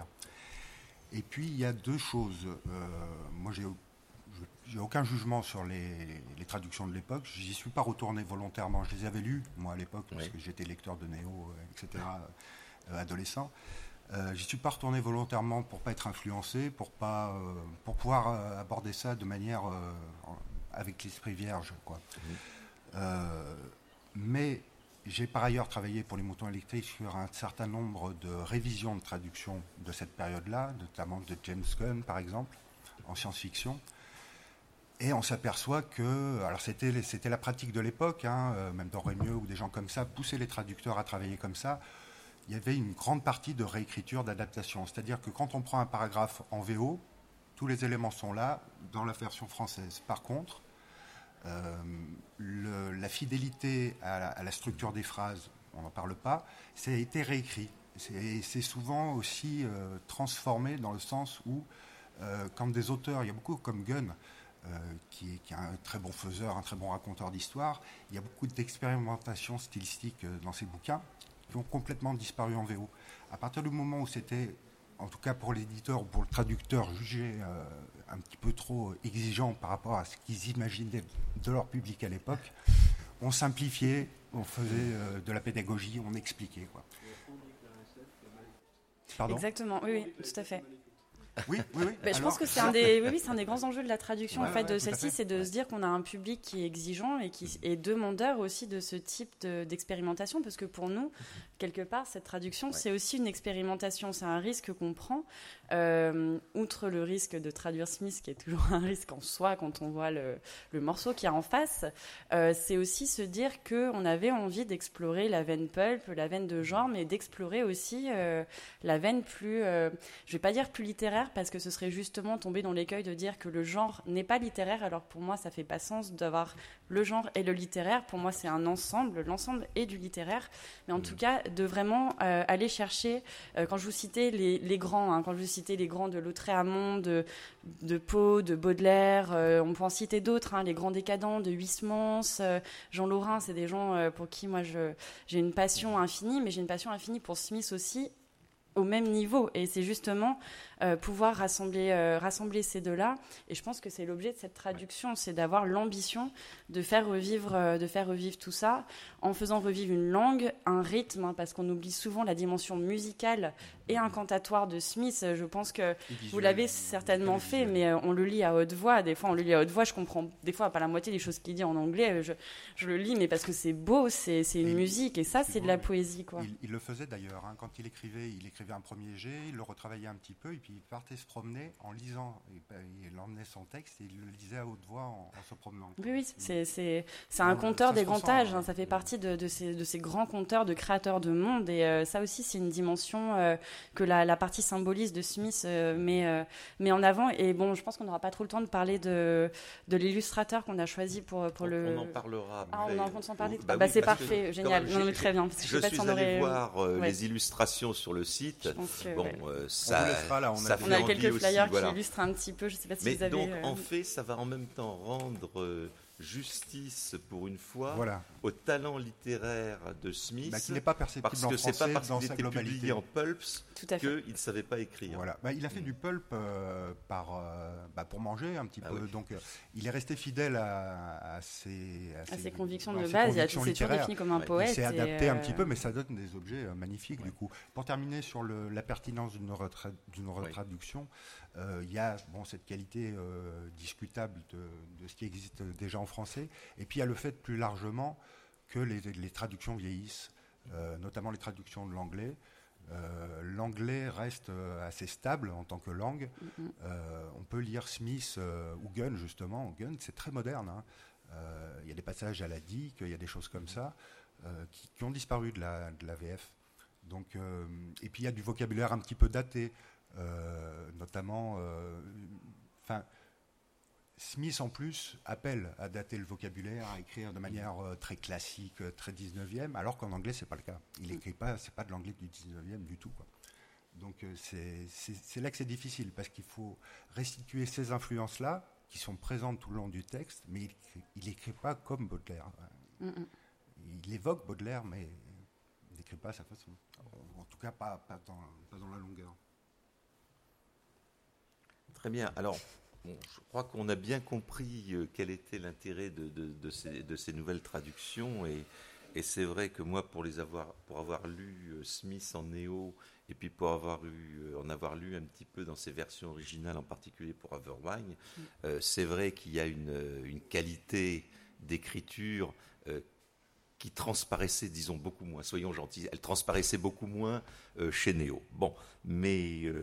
Et puis il y a deux choses. Euh, moi, j'ai, j'ai aucun jugement sur les, les traductions de l'époque. J'y suis pas retourné volontairement. Je les avais lues moi à l'époque oui. parce que j'étais lecteur de Néo, et cetera. Euh, adolescent. Euh, j'y suis pas retourné volontairement pour pas être influencé, pour pas, euh, pour pouvoir euh, aborder ça de manière euh, avec l'esprit vierge, quoi. Mmh. Euh, mais j'ai par ailleurs travaillé pour les moutons électriques sur un certain nombre de révisions de traduction de cette période-là, notamment de James Gunn, par exemple, en science-fiction. Et on s'aperçoit que, alors c'était, c'était la pratique de l'époque, hein, euh, même dans Rémieux ou des gens comme ça, poussaient les traducteurs à travailler comme ça. Il y avait une grande partie de réécriture, d'adaptation. C'est-à-dire que quand on prend un paragraphe en V O, tous les éléments sont là dans la version française. Par contre, euh, le, la fidélité à la, à la structure des phrases, on n'en parle pas, ça a été réécrit. C'est, c'est souvent aussi euh, transformé dans le sens où, euh, quand des auteurs, il y a beaucoup comme Gunn, Euh, qui, est, qui est un très bon faiseur, un très bon raconteur d'histoire. Il y a beaucoup d'expérimentation stylistique euh, dans ses bouquins qui ont complètement disparu en V O. À partir du moment où c'était, en tout cas pour l'éditeur ou pour le traducteur, jugé euh, un petit peu trop exigeant par rapport à ce qu'ils imaginaient de leur public à l'époque, on simplifiait, on faisait euh, de la pédagogie, on expliquait, quoi. Pardon ? Exactement, oui, oui, tout à fait. Oui, oui, oui. Ben, je Alors, pense que c'est un des, oui, oui, c'est un des grands enjeux de la traduction ouais, en fait, ouais, de tout à celle-ci, fait. c'est de Ouais. se dire qu'on a un public qui est exigeant et qui est demandeur aussi de ce type de, d'expérimentation, parce que pour nous, quelque part, cette traduction, ouais. c'est aussi une expérimentation, c'est un risque qu'on prend, euh, outre le risque de traduire Smith, qui est toujours un risque en soi quand on voit le, le morceau qu'il y a en face, euh, c'est aussi se dire qu'on avait envie d'explorer la veine pulp, la veine de genre, mais d'explorer aussi euh, la veine plus, euh, je vais pas dire plus littéraire, parce que ce serait juste justement tomber dans l'écueil de dire que le genre n'est pas littéraire, alors pour moi ça fait pas sens d'avoir le genre et le littéraire. Pour moi c'est un ensemble, l'ensemble est du littéraire, mais en mmh. tout cas de vraiment euh, aller chercher, euh, quand je vous citais les, les grands, hein, quand je vous citais les grands de Lautréamont, de, de Poe, de Baudelaire, euh, on peut en citer d'autres, hein, les grands décadents de Huysmans, euh, Jean Lorrain, c'est des gens euh, pour qui moi je, j'ai une passion infinie, mais j'ai une passion infinie pour Smith aussi, au même niveau, et c'est justement euh, pouvoir rassembler, euh, rassembler ces deux-là, et je pense que c'est l'objet de cette traduction, c'est d'avoir l'ambition de faire revivre, euh, de faire revivre tout ça, en faisant revivre une langue, un rythme, hein, parce qu'on oublie souvent la dimension musicale et incantatoire de Smith. Je pense que visuel, vous l'avez certainement fait, mais euh, on le lit à haute voix, des fois on le lit à haute voix, je comprends des fois pas la moitié des choses qu'il dit en anglais, je, je le lis, mais parce que c'est beau, c'est, c'est une et musique, et ça c'est de la poésie, quoi. Il, il le faisait d'ailleurs, hein, quand il écrivait, il écrivait un premier jet, il le retravaillait un petit peu, et puis il partait se promener en lisant. Et, ben, il emmenait son texte et il le lisait à haute voix en, en se promenant. Oui, oui, c'est, c'est, c'est un conteur des grands âges. Hein, ça fait partie de, de, ces, de ces grands conteurs, de créateurs de monde. Et euh, ça aussi, c'est une dimension euh, que la, la partie symboliste de Smith euh, met, euh, met en avant. Et bon, je pense qu'on n'aura pas trop le temps de parler de, de l'illustrateur qu'on a choisi pour, pour on, le... On en parlera. Ah, on en compte s'en parler. Bah, bah, oui, c'est parfait, génial. Non, mais très bien. Parce que je, je, je suis allé aurait... voir euh, ouais. les illustrations sur le site. Que, bon, ouais. euh, ça, on laissera, là, on ça a, fait on a quelques aussi, flyers voilà. qui illustrent un petit peu. Je ne sais pas si mais vous avez. Donc, euh... en fait, ça va en même temps rendre euh, justice pour une fois voilà. au talent littéraire de Smith, bah, qui n'est pas perceptible parce en que français, c'est pas parce dans qu'il sa était globalité. publié en pulps qu'il ne savait pas écrire. Voilà. Bah, il a fait mmh. du pulp euh, par, euh, bah, pour manger un petit ah, peu. Oui. Donc, euh, il est resté fidèle à, à, ses, à, à ses, ses convictions à de ses base. Convictions il a toujours défini comme un ouais. poète. Il s'est adapté et, un petit peu, mais ça donne des objets euh, magnifiques ouais. du coup. Pour terminer sur le, la pertinence d'une, retra- d'une retraduction, il ouais. euh, y a bon, cette qualité euh, discutable de, de ce qui existe déjà en français, et puis il y a le fait plus largement que les, les traductions vieillissent, euh, notamment les traductions de l'anglais. Euh, l'anglais reste euh, assez stable en tant que langue. Mm-hmm. Euh, on peut lire Smith euh, ou Gunn, justement. Gunn, c'est très moderne. Hein. Euh, il y a des passages à la Dick, il y a des choses comme ça euh, qui, qui ont disparu de la, de la V F. Donc, euh, et puis il y a du vocabulaire un petit peu daté, euh, notamment... Enfin... Smith, en plus, appelle à dater le vocabulaire, à écrire de manière euh, très classique, euh, très dix-neuvième, alors qu'en anglais, c'est pas le cas. Il écrit pas, c'est pas de l'anglais du dix-neuvième du tout, quoi. Donc, euh, c'est, c'est, c'est là que c'est difficile, parce qu'il faut restituer ces influences-là, qui sont présentes tout le long du texte, mais il n'écrit pas comme Baudelaire. Mm-hmm. Il évoque Baudelaire, mais il n'écrit pas à sa façon. En tout cas, pas, pas, dans, pas dans la longueur. Très bien. Alors... Bon, je crois qu'on a bien compris euh, quel était l'intérêt de, de, de, ces, de ces nouvelles traductions et, et c'est vrai que moi, pour, les avoir, pour avoir lu euh, Smith en néo et puis pour avoir eu, euh, en avoir lu un petit peu dans ses versions originales, en particulier pour Overwine, mm. euh, c'est vrai qu'il y a une, une qualité d'écriture euh, qui transparaissait, disons, beaucoup moins, soyons gentils, elle transparaissait beaucoup moins euh, chez Néo. Bon, mais euh,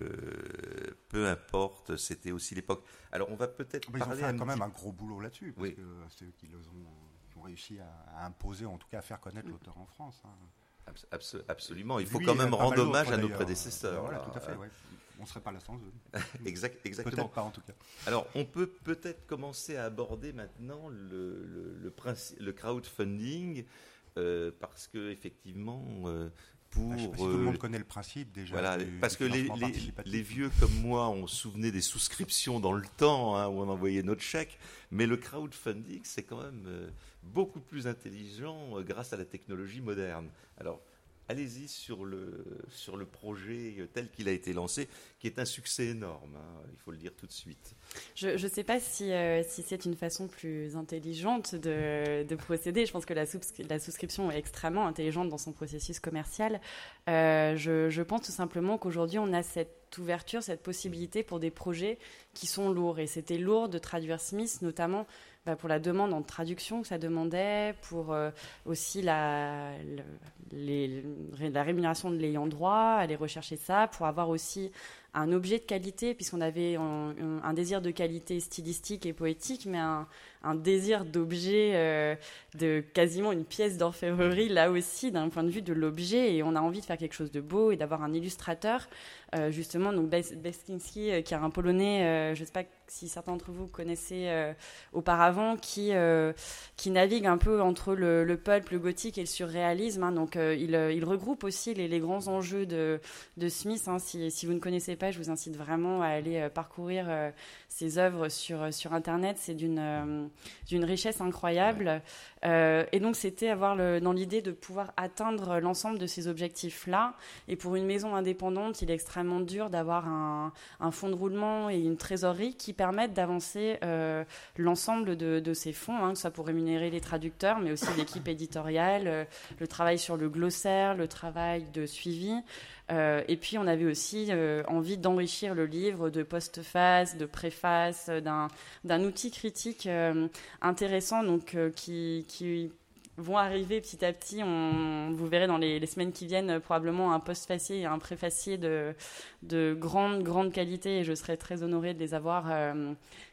peu importe, c'était aussi l'époque. Alors on va peut-être mais parler... Ils ont fait un quand petit... même un gros boulot là-dessus, parce oui. que c'est eux qui, les ont, qui ont réussi à, à imposer, en tout cas à faire connaître l'auteur en France. Hein. Abs- absolument, il faut Lui, quand même rendre hommage à nos d'ailleurs. prédécesseurs. Voilà, tout à fait, ouais. On ne serait pas là sans eux. Exact, exactement. Peut-être pas en tout cas. Alors, on peut peut-être commencer à aborder maintenant le, le, le, princi- le crowdfunding, euh, parce que effectivement, euh, pour Ah, je sais pas si tout le monde connaît le principe déjà. voilà, du, parce du que les, les, les vieux comme moi, on se souvenait des souscriptions dans le temps, hein, où on envoyait notre chèque, mais le crowdfunding, c'est quand même euh, beaucoup plus intelligent euh, grâce à la technologie moderne. Alors, allez-y sur le, sur le projet tel qu'il a été lancé, qui est un succès énorme, hein, il faut le dire tout de suite. Je ne sais pas si, euh, si c'est une façon plus intelligente de, de procéder. Je pense que la, souscri- la souscription est extrêmement intelligente dans son processus commercial. Euh, je, je pense tout simplement qu'aujourd'hui, on a cette ouverture, cette possibilité pour des projets qui sont lourds. Et c'était lourd de traduire Smith, notamment bah, pour la demande en traduction que ça demandait, pour euh, aussi la, le, les, la rémunération de l'ayant droit, aller rechercher ça, pour avoir aussi un objet de qualité, puisqu'on avait un, un, un désir de qualité stylistique et poétique, mais un, un désir d'objet, euh, de quasiment une pièce d'orfèvrerie, là aussi, d'un point de vue de l'objet. Et on a envie de faire quelque chose de beau et d'avoir un illustrateur, euh, justement, donc Beskiński, euh, qui est un Polonais, euh, je ne sais pas si certains d'entre vous connaissaient euh, auparavant, qui, euh, qui navigue un peu entre le, le pulp, le gothique et le surréalisme. Hein, donc, euh, il, il regroupe aussi les, les grands enjeux de, de Smith. Hein, si, si vous ne connaissez pas, je vous incite vraiment à aller euh, parcourir euh, ses œuvres sur, sur Internet. C'est d'une, euh, d'une richesse incroyable. Ouais. Euh, et donc, c'était avoir le, dans l'idée de pouvoir atteindre l'ensemble de ces objectifs-là. Et pour une maison indépendante, il est extrêmement dur d'avoir un, un fonds de roulement et une trésorerie qui permettent d'avancer euh, l'ensemble de, de ces fonds, hein, que ce soit pour rémunérer les traducteurs, mais aussi l'équipe éditoriale, euh, le travail sur le glossaire, le travail de suivi. Euh, et puis, on avait aussi euh, envie d'enrichir le livre de postface, de préface, d'un, d'un outil critique euh, intéressant, donc, euh, qui, qui vont arriver petit à petit. On, vous verrez dans les, les semaines qui viennent probablement un postfacier et un préfacier de, de grande, grande qualité, et je serais très honorée de les avoir euh,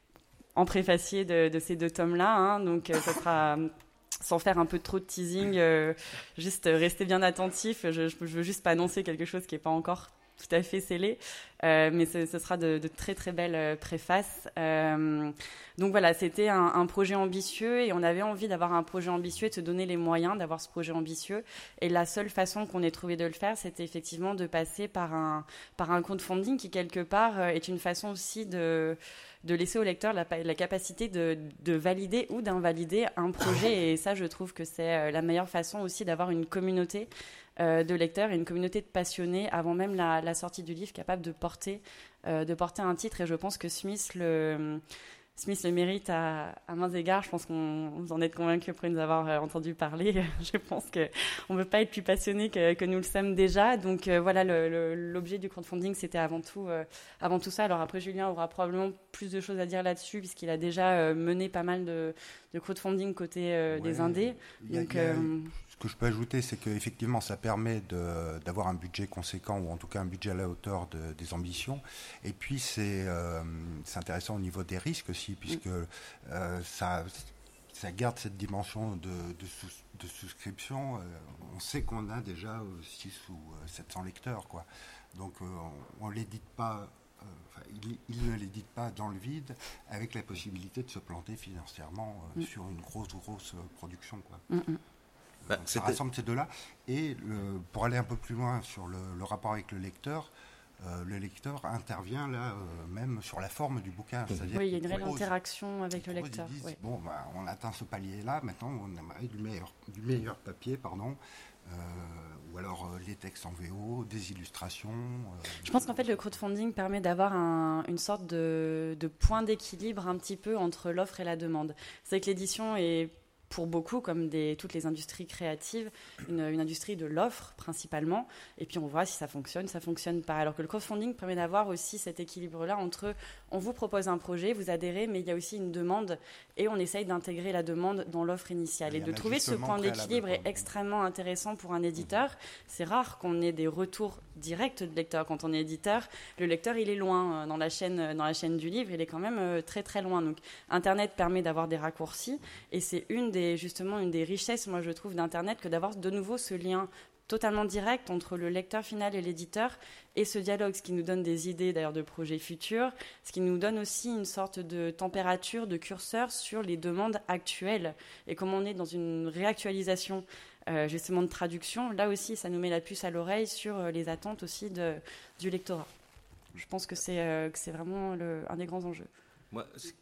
en préfacier de, de ces deux tomes-là. Hein, donc, euh, ça sera... Sans faire un peu trop de teasing, euh, juste rester bien attentif. Je, je, je veux juste pas annoncer quelque chose qui n'est pas encore tout à fait scellé, euh, mais ce, ce sera de, de très très belles euh, préfaces. Euh, donc voilà, c'était un, un projet ambitieux, et on avait envie d'avoir un projet ambitieux et de se donner les moyens d'avoir ce projet ambitieux. Et la seule façon qu'on ait trouvé de le faire, c'était effectivement de passer par un, par un crowdfunding qui, quelque part, est une façon aussi de... de laisser au lecteur la, la capacité de, de valider ou d'invalider un projet. Et ça, je trouve que c'est la meilleure façon aussi d'avoir une communauté euh, de lecteurs et une communauté de passionnés avant même la, la sortie du livre, capable de porter, euh, de porter un titre. Et je pense que Smith le... Smith le mérite à, à mains égards. Je pense qu'on vous en êtes convaincus après nous avoir euh, entendu parler. Je pense qu'on ne peut pas être plus passionné que, que nous le sommes déjà. Donc euh, voilà, le, le, l'objet du crowdfunding, c'était avant tout, euh, avant tout ça. Alors après, Julien aura probablement plus de choses à dire là-dessus, puisqu'il a déjà euh, mené pas mal de, de crowdfunding côté euh, ouais, des indés. Y a, Donc, y a, euh, ce que je peux ajouter, c'est qu'effectivement, ça permet de, d'avoir un budget conséquent, ou en tout cas un budget à la hauteur de, des ambitions. Et puis, c'est, euh, c'est intéressant au niveau des risques aussi, puisque euh, ça, ça garde cette dimension de, de, sous, de souscription. Euh, on sait qu'on a déjà six ou sept cents lecteurs, quoi. Donc, euh, on ne l'édite pas... Enfin, il, il ne l'édite pas dans le vide, avec la possibilité de se planter financièrement euh, mm. sur une grosse, grosse production, quoi. Mm-hmm. Bah, Donc, ça rassemble ces deux-là. Et le, pour aller un peu plus loin sur le, le rapport avec le lecteur, euh, le lecteur intervient là euh, même sur la forme du bouquin. C'est-à-dire oui, il y a une réelle interaction avec le lecteur. Disent, oui. Bon, bah, on atteint ce palier-là, maintenant on aimerait du meilleur, du meilleur papier, pardon. Euh, ou alors euh, les textes en V O, des illustrations. Euh, Je pense qu'en fait le crowdfunding permet d'avoir un, une sorte de, de point d'équilibre un petit peu entre l'offre et la demande. C'est que l'édition est pour beaucoup, comme des, toutes les industries créatives, une, une industrie de l'offre principalement. Et puis on voit si ça fonctionne, ça fonctionne pas. Alors que le crowdfunding permet d'avoir aussi cet équilibre-là entre on vous propose un projet, vous adhérez, mais il y a aussi une demande et on essaye d'intégrer la demande dans l'offre initiale. Et de trouver ce point d'équilibre est extrêmement intéressant pour un éditeur. C'est rare qu'on ait des retours directs de lecteurs. Quand on est éditeur, le lecteur il est loin dans la chaîne, dans la chaîne du livre, il est quand même très très loin. Donc Internet permet d'avoir des raccourcis et c'est une des justement une des richesses, moi je trouve, d'Internet, que d'avoir de nouveau ce lien totalement direct entre le lecteur final et l'éditeur, et ce dialogue, ce qui nous donne des idées d'ailleurs de projets futurs, ce qui nous donne aussi une sorte de température, de curseur sur les demandes actuelles. Et comme on est dans une réactualisation euh, justement de traduction, là aussi ça nous met la puce à l'oreille sur euh, les attentes aussi de, du lectorat. Je pense que c'est, euh, que c'est vraiment le, un des grands enjeux. Moi, c'est...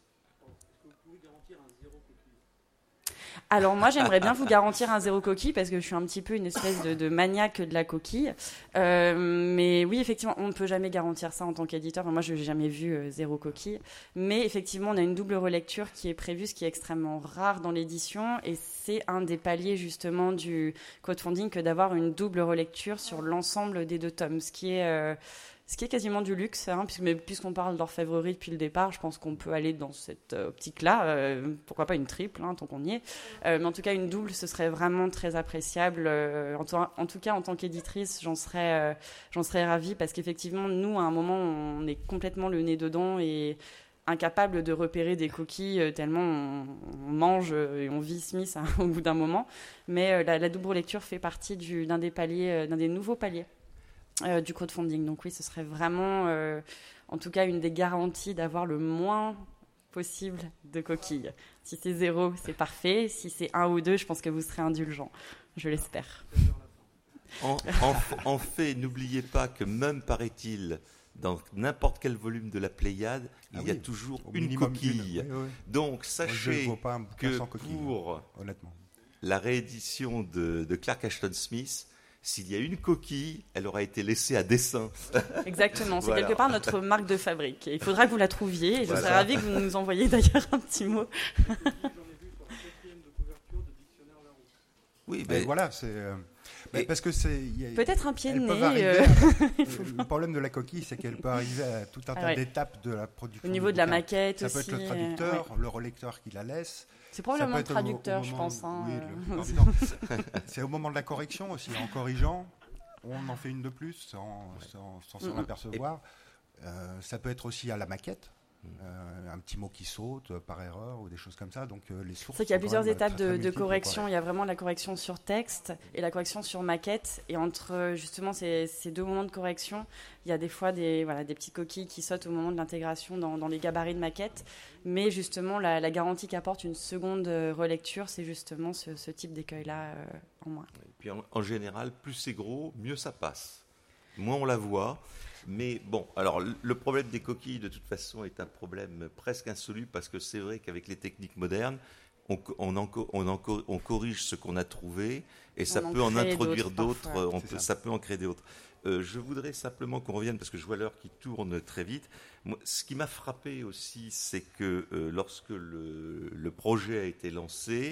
Alors moi, j'aimerais bien vous garantir un zéro coquille parce que je suis un petit peu une espèce de, de maniaque de la coquille. Euh, mais oui, effectivement, on ne peut jamais garantir ça en tant qu'éditeur. Enfin, moi, je n'ai jamais vu euh, zéro coquille. Mais effectivement, on a une double relecture qui est prévue, ce qui est extrêmement rare dans l'édition. Et c'est un des paliers justement du crowdfunding que d'avoir une double relecture sur l'ensemble des deux tomes, ce qui est... Euh, Ce qui est quasiment du luxe, hein, puisque, mais puisqu'on parle d'orfèvrerie depuis le départ, je pense qu'on peut aller dans cette euh, optique-là. Euh, pourquoi pas une triple, hein, tant qu'on y est. Euh, mais en tout cas, une double, ce serait vraiment très appréciable. Euh, en, to- en tout cas, en tant qu'éditrice, j'en serais, euh, j'en serais ravie, parce qu'effectivement, nous, à un moment, on est complètement le nez dedans et incapable de repérer des coquilles euh, tellement on, on mange et on vit Smith hein, au bout d'un moment. Mais euh, la, la double lecture fait partie du, d'un des paliers, euh, d'un des nouveaux paliers. Euh, du crowdfunding. Donc oui, ce serait vraiment, euh, en tout cas, une des garanties d'avoir le moins possible de coquilles. Si c'est zéro, c'est parfait. Si c'est un ou deux, je pense que vous serez indulgent. Je l'espère. En, en, en fait, n'oubliez pas que même, paraît-il, dans n'importe quel volume de la Pléiade, il ah y a oui, toujours une coquille. Une. Oui, oui. Donc, sachez Moi, que coquille, pour honnêtement. la réédition de, de Clark Ashton Smith, s'il y a une coquille, elle aura été laissée à dessein. Exactement, c'est voilà. quelque part notre marque de fabrique. Il faudra que vous la trouviez et je voilà. serais ravie que vous nous envoyiez d'ailleurs un petit mot. Oui, ben voilà, c'est... Euh... Ben parce que c'est, a, peut-être un pied de nez. Euh... À, le problème de la coquille, c'est qu'elle peut arriver à tout un tas ah ouais. d'étapes de la production. Au niveau de la maquette ça aussi. Ça peut être le traducteur, ouais. le relecteur qui la laisse. C'est probablement le traducteur, au, au moment, je pense. Hein. Oui, le, c'est au moment de la correction aussi. En corrigeant, on en fait une de plus sans, ouais. sans, sans s'en mm-hmm. apercevoir. Euh, ça peut être aussi à la maquette. Euh, un petit mot qui saute euh, par erreur ou des choses comme ça. Donc euh, les sources. C'est qu'il y a plusieurs étapes très, très de, de correction. Il y a vraiment la correction sur texte et la correction sur maquette. Et entre justement ces, ces deux moments de correction, il y a des fois des, voilà, des petites coquilles qui sautent au moment de l'intégration dans, dans les gabarits de maquette. Mais justement, la, la garantie qu'apporte une seconde relecture, c'est justement ce, ce type d'écueil-là euh, en moins. Et puis en, en général, plus c'est gros, mieux ça passe. Moins on la voit. Mais bon, alors le problème des coquilles, de toute façon, est un problème presque insoluble, parce que c'est vrai qu'avec les techniques modernes, on, on, en, on, en, on corrige ce qu'on a trouvé, et ça on peut en, en introduire d'autres, d'autres, on peut, ça. ça peut en créer d'autres. Euh, je voudrais simplement qu'on revienne, parce que je vois l'heure qui tourne très vite. Moi, ce qui m'a frappé aussi, c'est que euh, lorsque le, le projet a été lancé,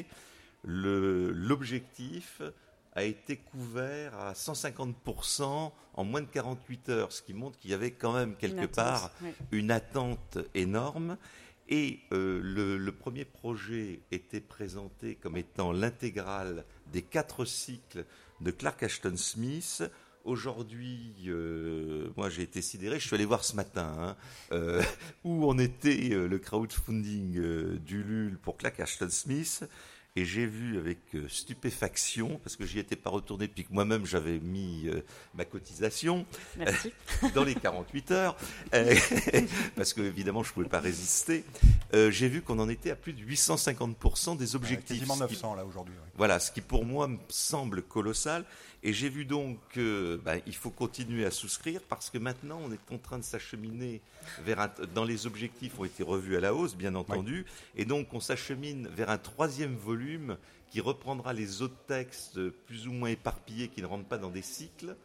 le, l'objectif a été couvert à cent cinquante pour cent en moins de quarante-huit heures, ce qui montre qu'il y avait quand même quelque une part attente, oui. une attente énorme. Et euh, le, le premier projet était présenté comme étant l'intégrale des quatre cycles de Clark Ashton Smith. Aujourd'hui, euh, moi j'ai été sidéré, je suis allé voir ce matin hein, euh, où en était euh, le crowdfunding euh, d'Ulule pour Clark Ashton Smith. Et j'ai vu avec euh, stupéfaction, parce que j'y étais pas retourné depuis que moi-même j'avais mis euh, ma cotisation euh, dans les quarante-huit heures, euh, parce que évidemment je pouvais pas résister. Euh, j'ai vu qu'on en était à plus de huit cent cinquante pour cent des objectifs. Ouais, quasiment neuf cents là aujourd'hui. Ouais. Voilà, ce qui pour moi me semble colossal. Et j'ai vu donc qu'il ben, faut continuer à souscrire, parce que maintenant on est en train de s'acheminer vers un, dans les objectifs ont été revus à la hausse, bien entendu, oui. Et donc on s'achemine vers un troisième volume qui reprendra les autres textes plus ou moins éparpillés qui ne rentrent pas dans des cycles.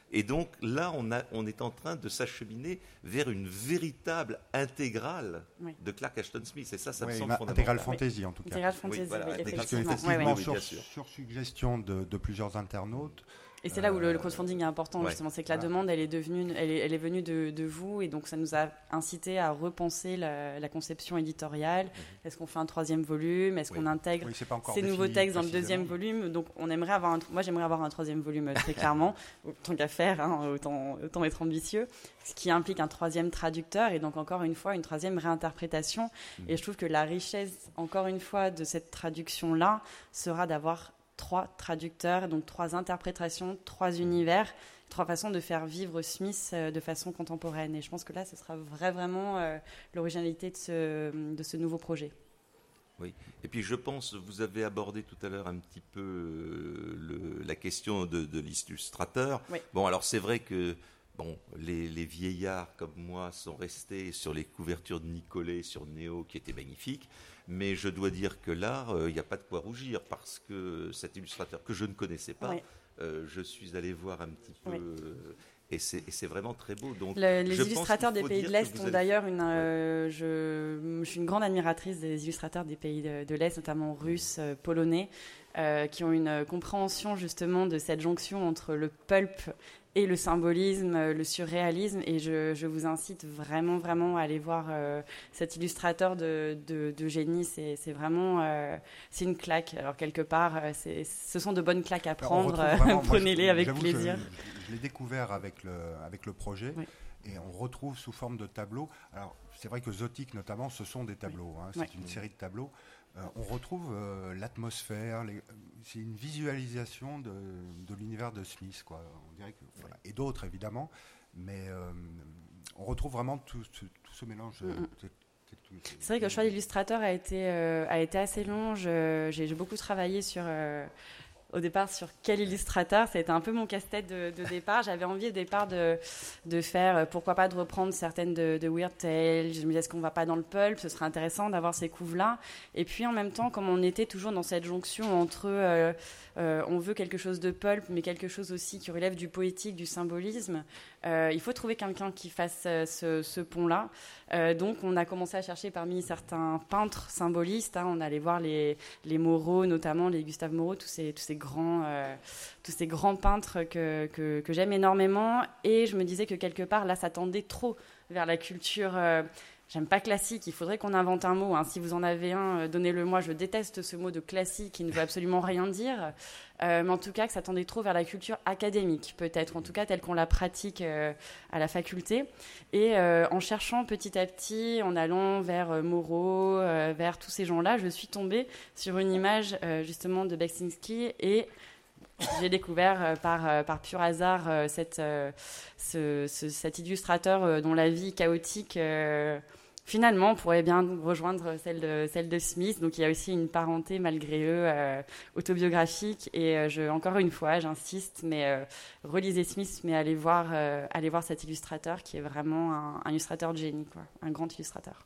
Et donc là, on, a, on est en train de s'acheminer vers une véritable intégrale Oui. de Clark Ashton Smith. Et ça, ça Oui, me semble une fondamental. intégrale fantasy en tout cas. Intégrale fantasy, Oui, voilà, oui, intégrale Parce que effectivement. fantasy. Ouais, ouais. effectivement, oui, sur, bien sûr. sur suggestion de, de plusieurs internautes, Et c'est là où le, le crowdfunding est important, Ouais. justement. C'est que la Voilà. demande, elle est, devenue, elle est, elle est venue de, de vous, et donc ça nous a incité à repenser la, la conception éditoriale. Mm-hmm. Est-ce qu'on fait un troisième volume? Est-ce Oui. qu'on intègre oui, c'est pas encore ces nouveaux défini textes dans le précisément. deuxième volume? Donc on aimerait avoir un, moi j'aimerais avoir un troisième volume, très clairement. Autant qu'à faire, hein, autant, autant être ambitieux. Ce qui implique un troisième traducteur, et donc encore une fois, une troisième réinterprétation. Mm-hmm. Et je trouve que la richesse, encore une fois, de cette traduction-là sera d'avoir trois traducteurs, donc trois interprétations, trois univers, trois façons de faire vivre Smith de façon contemporaine. Et je pense que là, ce sera vrai, vraiment euh, l'originalité de ce, de ce nouveau projet. Oui, et puis je pense, vous avez abordé tout à l'heure un petit peu euh, le, la question de, de l'illustrateur. Oui. Bon, alors c'est vrai que bon, les, les vieillards comme moi sont restés sur les couvertures de Nicolet, sur Néo, qui étaient magnifiques. Mais je dois dire que là, il euh, n'y a pas de quoi rougir, parce que cet illustrateur que je ne connaissais pas, Oui. euh, je suis allé voir un petit peu, Oui. euh, et, c'est, et c'est vraiment très beau. Donc, Le, les je illustrateurs pense des qu'il faut pays dire de que l'Est vous ont avez- d'ailleurs une... Euh, je, je suis une grande admiratrice des illustrateurs des pays de, de l'Est, notamment russes, euh, polonais, euh, qui ont une compréhension justement de cette jonction entre le pulp et le symbolisme, le surréalisme, et je, je vous incite vraiment, vraiment à aller voir euh, cet illustrateur de, de, de génie. C'est, c'est vraiment, euh, c'est une claque. Alors quelque part, c'est, ce sont de bonnes claques à prendre. Vraiment, Prenez-les moi, avec j'avoue, plaisir. Je, je l'ai découvert avec le, avec le projet, Oui. et on retrouve sous forme de tableaux. Alors, c'est vrai que Zotic, notamment, ce sont des tableaux. Hein, c'est Oui. une série de tableaux. Euh, on retrouve euh, l'atmosphère, les, c'est une visualisation de, de l'univers de Smith, quoi. On dirait que, voilà. Et d'autres, évidemment, mais euh, on retrouve vraiment tout, tout, tout ce mélange. Mm-hmm. C'est, c'est, tout, c'est, c'est vrai que le choix d'illustrateur a été, euh, a été assez long. Je, j'ai, j'ai beaucoup travaillé sur... Euh, au départ sur quel illustrateur. Ça a été un peu mon casse-tête de, de départ. J'avais envie au départ de, de faire, pourquoi pas de reprendre certaines de, de Weird Tales. Je me disais, est-ce qu'on va pas dans le pulp? Ce serait intéressant d'avoir ces couves-là. Et puis en même temps, comme on était toujours dans cette jonction entre euh, euh, on veut quelque chose de pulp, mais quelque chose aussi qui relève du poétique, du symbolisme, euh, il faut trouver quelqu'un qui fasse euh, ce, ce pont-là. Euh, donc on a commencé à chercher parmi certains peintres symbolistes. Hein. On allait voir les, les Moreau, notamment les Gustave Moreau, tous ces, tous ces grands, euh, tous ces grands peintres que, que, que j'aime énormément. Et je me disais que quelque part, là, ça tendait trop vers la culture... Euh, J'aime pas classique, il faudrait qu'on invente un mot. Hein. Si vous en avez un, donnez-le-moi. Je déteste ce mot de classique qui ne veut absolument rien dire. Euh, mais en tout cas, que ça tendait trop vers la culture académique, peut-être. En tout cas, telle qu'on la pratique euh, à la faculté. Et euh, en cherchant petit à petit, en allant vers euh, Moreau, euh, vers tous ces gens-là, je suis tombée sur une image euh, justement de Beksinski et... J'ai découvert euh, par, euh, par pur hasard euh, cette, euh, ce, ce, cet illustrateur euh, dont la vie chaotique, euh, finalement, pourrait bien rejoindre celle de, celle de Smith. Donc il y a aussi une parenté, malgré eux, euh, autobiographique. Et euh, je, encore une fois, j'insiste, mais euh, relisez Smith, mais allez voir, euh, allez voir cet illustrateur qui est vraiment un, un illustrateur de génie, quoi, un grand illustrateur.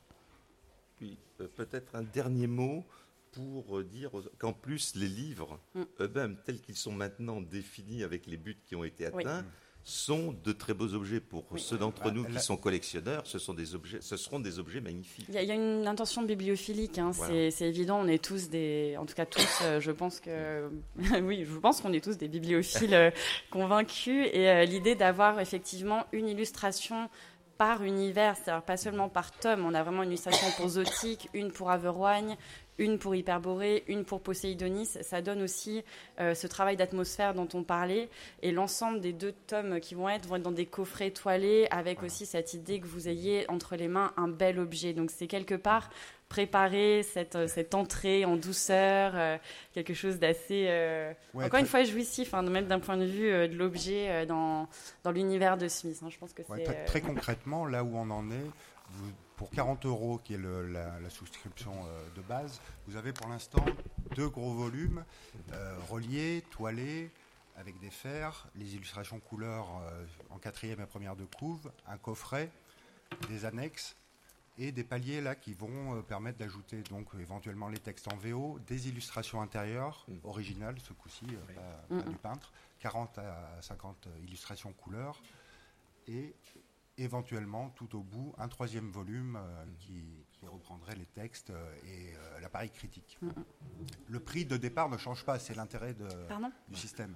Puis euh, peut-être un dernier mot pour dire qu'en plus les livres, mm. eux-mêmes, tels qu'ils sont maintenant définis avec les buts qui ont été atteints, oui. sont de très beaux objets pour oui. ceux d'entre bah, nous qui la... sont collectionneurs. Ce sont des objets, ce seront des objets magnifiques. Il y, y a une intention bibliophilique, hein, voilà. c'est, c'est évident. On est tous des, en tout cas tous, euh, je pense que, oui, je pense qu'on est tous des bibliophiles euh, convaincus. Et euh, l'idée d'avoir effectivement une illustration par univers, c'est-à-dire pas seulement par tome. On a vraiment une illustration pour Zotic, une pour Averroigne, une pour Hyperborée, une pour Poséidonis. Ça donne aussi euh, ce travail d'atmosphère dont on parlait. Et l'ensemble des deux tomes qui vont être, vont être dans des coffrets étoilés avec aussi cette idée que vous ayez entre les mains un bel objet. Donc c'est quelque part préparer cette, cette entrée en douceur, euh, quelque chose d'assez, euh, ouais, encore très... une fois, jouissif, hein, même d'un point de vue euh, de l'objet euh, dans, dans l'univers de Smith. Hein. Je pense que ouais, c'est, très, euh... très concrètement, là où on en est, vous, pour quarante euros, qui est le, la, la souscription euh, de base, vous avez pour l'instant deux gros volumes euh, reliés, toilés, avec des fers, les illustrations couleurs euh, en quatrième et première de couve, un coffret, des annexes, et des paliers là qui vont euh, permettre d'ajouter donc éventuellement les textes en V O, des illustrations intérieures mmh. originales ce coup-ci, euh, oui. pas, pas mmh. du peintre, quarante à cinquante illustrations couleurs et éventuellement tout au bout un troisième volume euh, mmh. qui, qui reprendrait les textes euh, et euh, l'appareil critique. Mmh. Le prix de départ ne change pas, c'est l'intérêt de, du système.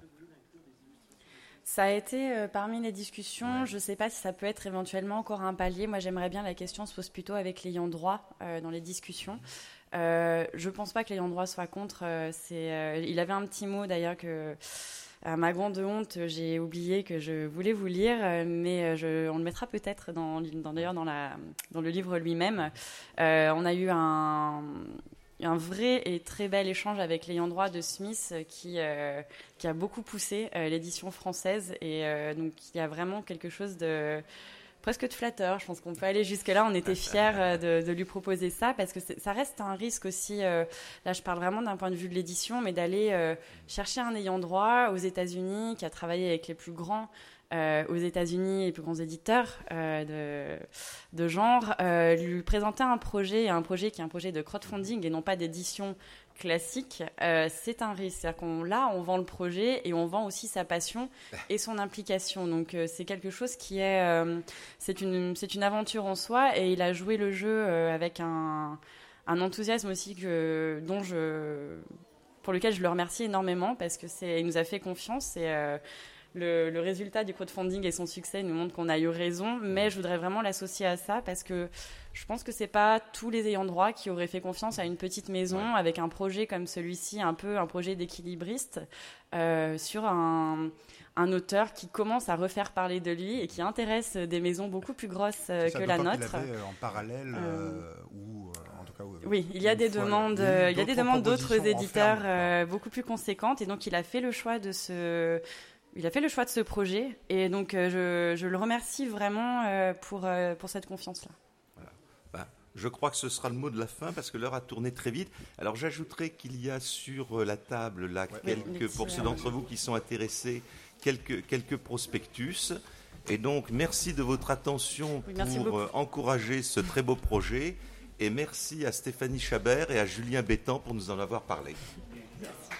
Ça a été euh, parmi les discussions. Ouais. Je ne sais pas si ça peut être éventuellement encore un palier. Moi, j'aimerais bien la question se pose plutôt avec l'ayant droit euh, dans les discussions. Euh, je ne pense pas que l'ayant droit soit contre. Euh, c'est, euh, il avait un petit mot d'ailleurs que, à ma grande honte, j'ai oublié que je voulais vous lire, mais je, on le mettra peut-être dans, dans, d'ailleurs dans, la, dans le livre lui-même. Euh, on a eu un... un vrai et très bel échange avec l'ayant droit de Smith qui, euh, qui a beaucoup poussé euh, l'édition française et euh, donc il y a vraiment quelque chose de presque de flatteur. Je pense qu'on peut aller jusque-là. On était fiers euh, de, de lui proposer ça parce que ça reste un risque aussi. Euh, là, je parle vraiment d'un point de vue de l'édition, mais d'aller euh, chercher un ayant droit aux États-Unis qui a travaillé avec les plus grands Euh, aux États-Unis, les plus grands éditeurs euh, de, de genre, euh, lui présenter un projet, un projet qui est un projet de crowdfunding et non pas d'édition classique, euh, c'est un risque. C'est-à-dire qu'on là, on vend le projet et on vend aussi sa passion et son implication. Donc euh, c'est quelque chose qui est, euh, c'est une, c'est une aventure en soi et il a joué le jeu euh, avec un, un enthousiasme aussi que dont je, pour lequel je le remercie énormément parce que c'est, il nous a fait confiance et euh, Le, le résultat du crowdfunding et son succès nous montrent qu'on a eu raison, mais je voudrais vraiment l'associer à ça parce que je pense que c'est pas tous les ayants droit qui auraient fait confiance à une petite maison ouais. avec un projet comme celui-ci, un peu un projet d'équilibriste euh, sur un, un auteur qui commence à refaire parler de lui et qui intéresse des maisons beaucoup plus grosses euh, que la nôtre. Il avait, en parallèle euh, ou en tout cas. Oui, il y a des demandes, euh, il y a des demandes d'autres éditeurs euh, beaucoup plus conséquentes et donc il a fait le choix de se Il a fait le choix de ce projet et donc euh, je, je le remercie vraiment euh, pour, euh, pour cette confiance-là. Voilà. Ben, je crois que ce sera le mot de la fin parce que l'heure a tourné très vite. Alors j'ajouterai qu'il y a sur la table, là, ouais, quelques, oui, pour ceux d'entre vous qui sont intéressés, quelques, quelques prospectus. Et donc merci de votre attention oui, pour euh, encourager ce très beau projet. Et merci à Stéphanie Chabert et à Julien Bétan pour nous en avoir parlé. Merci.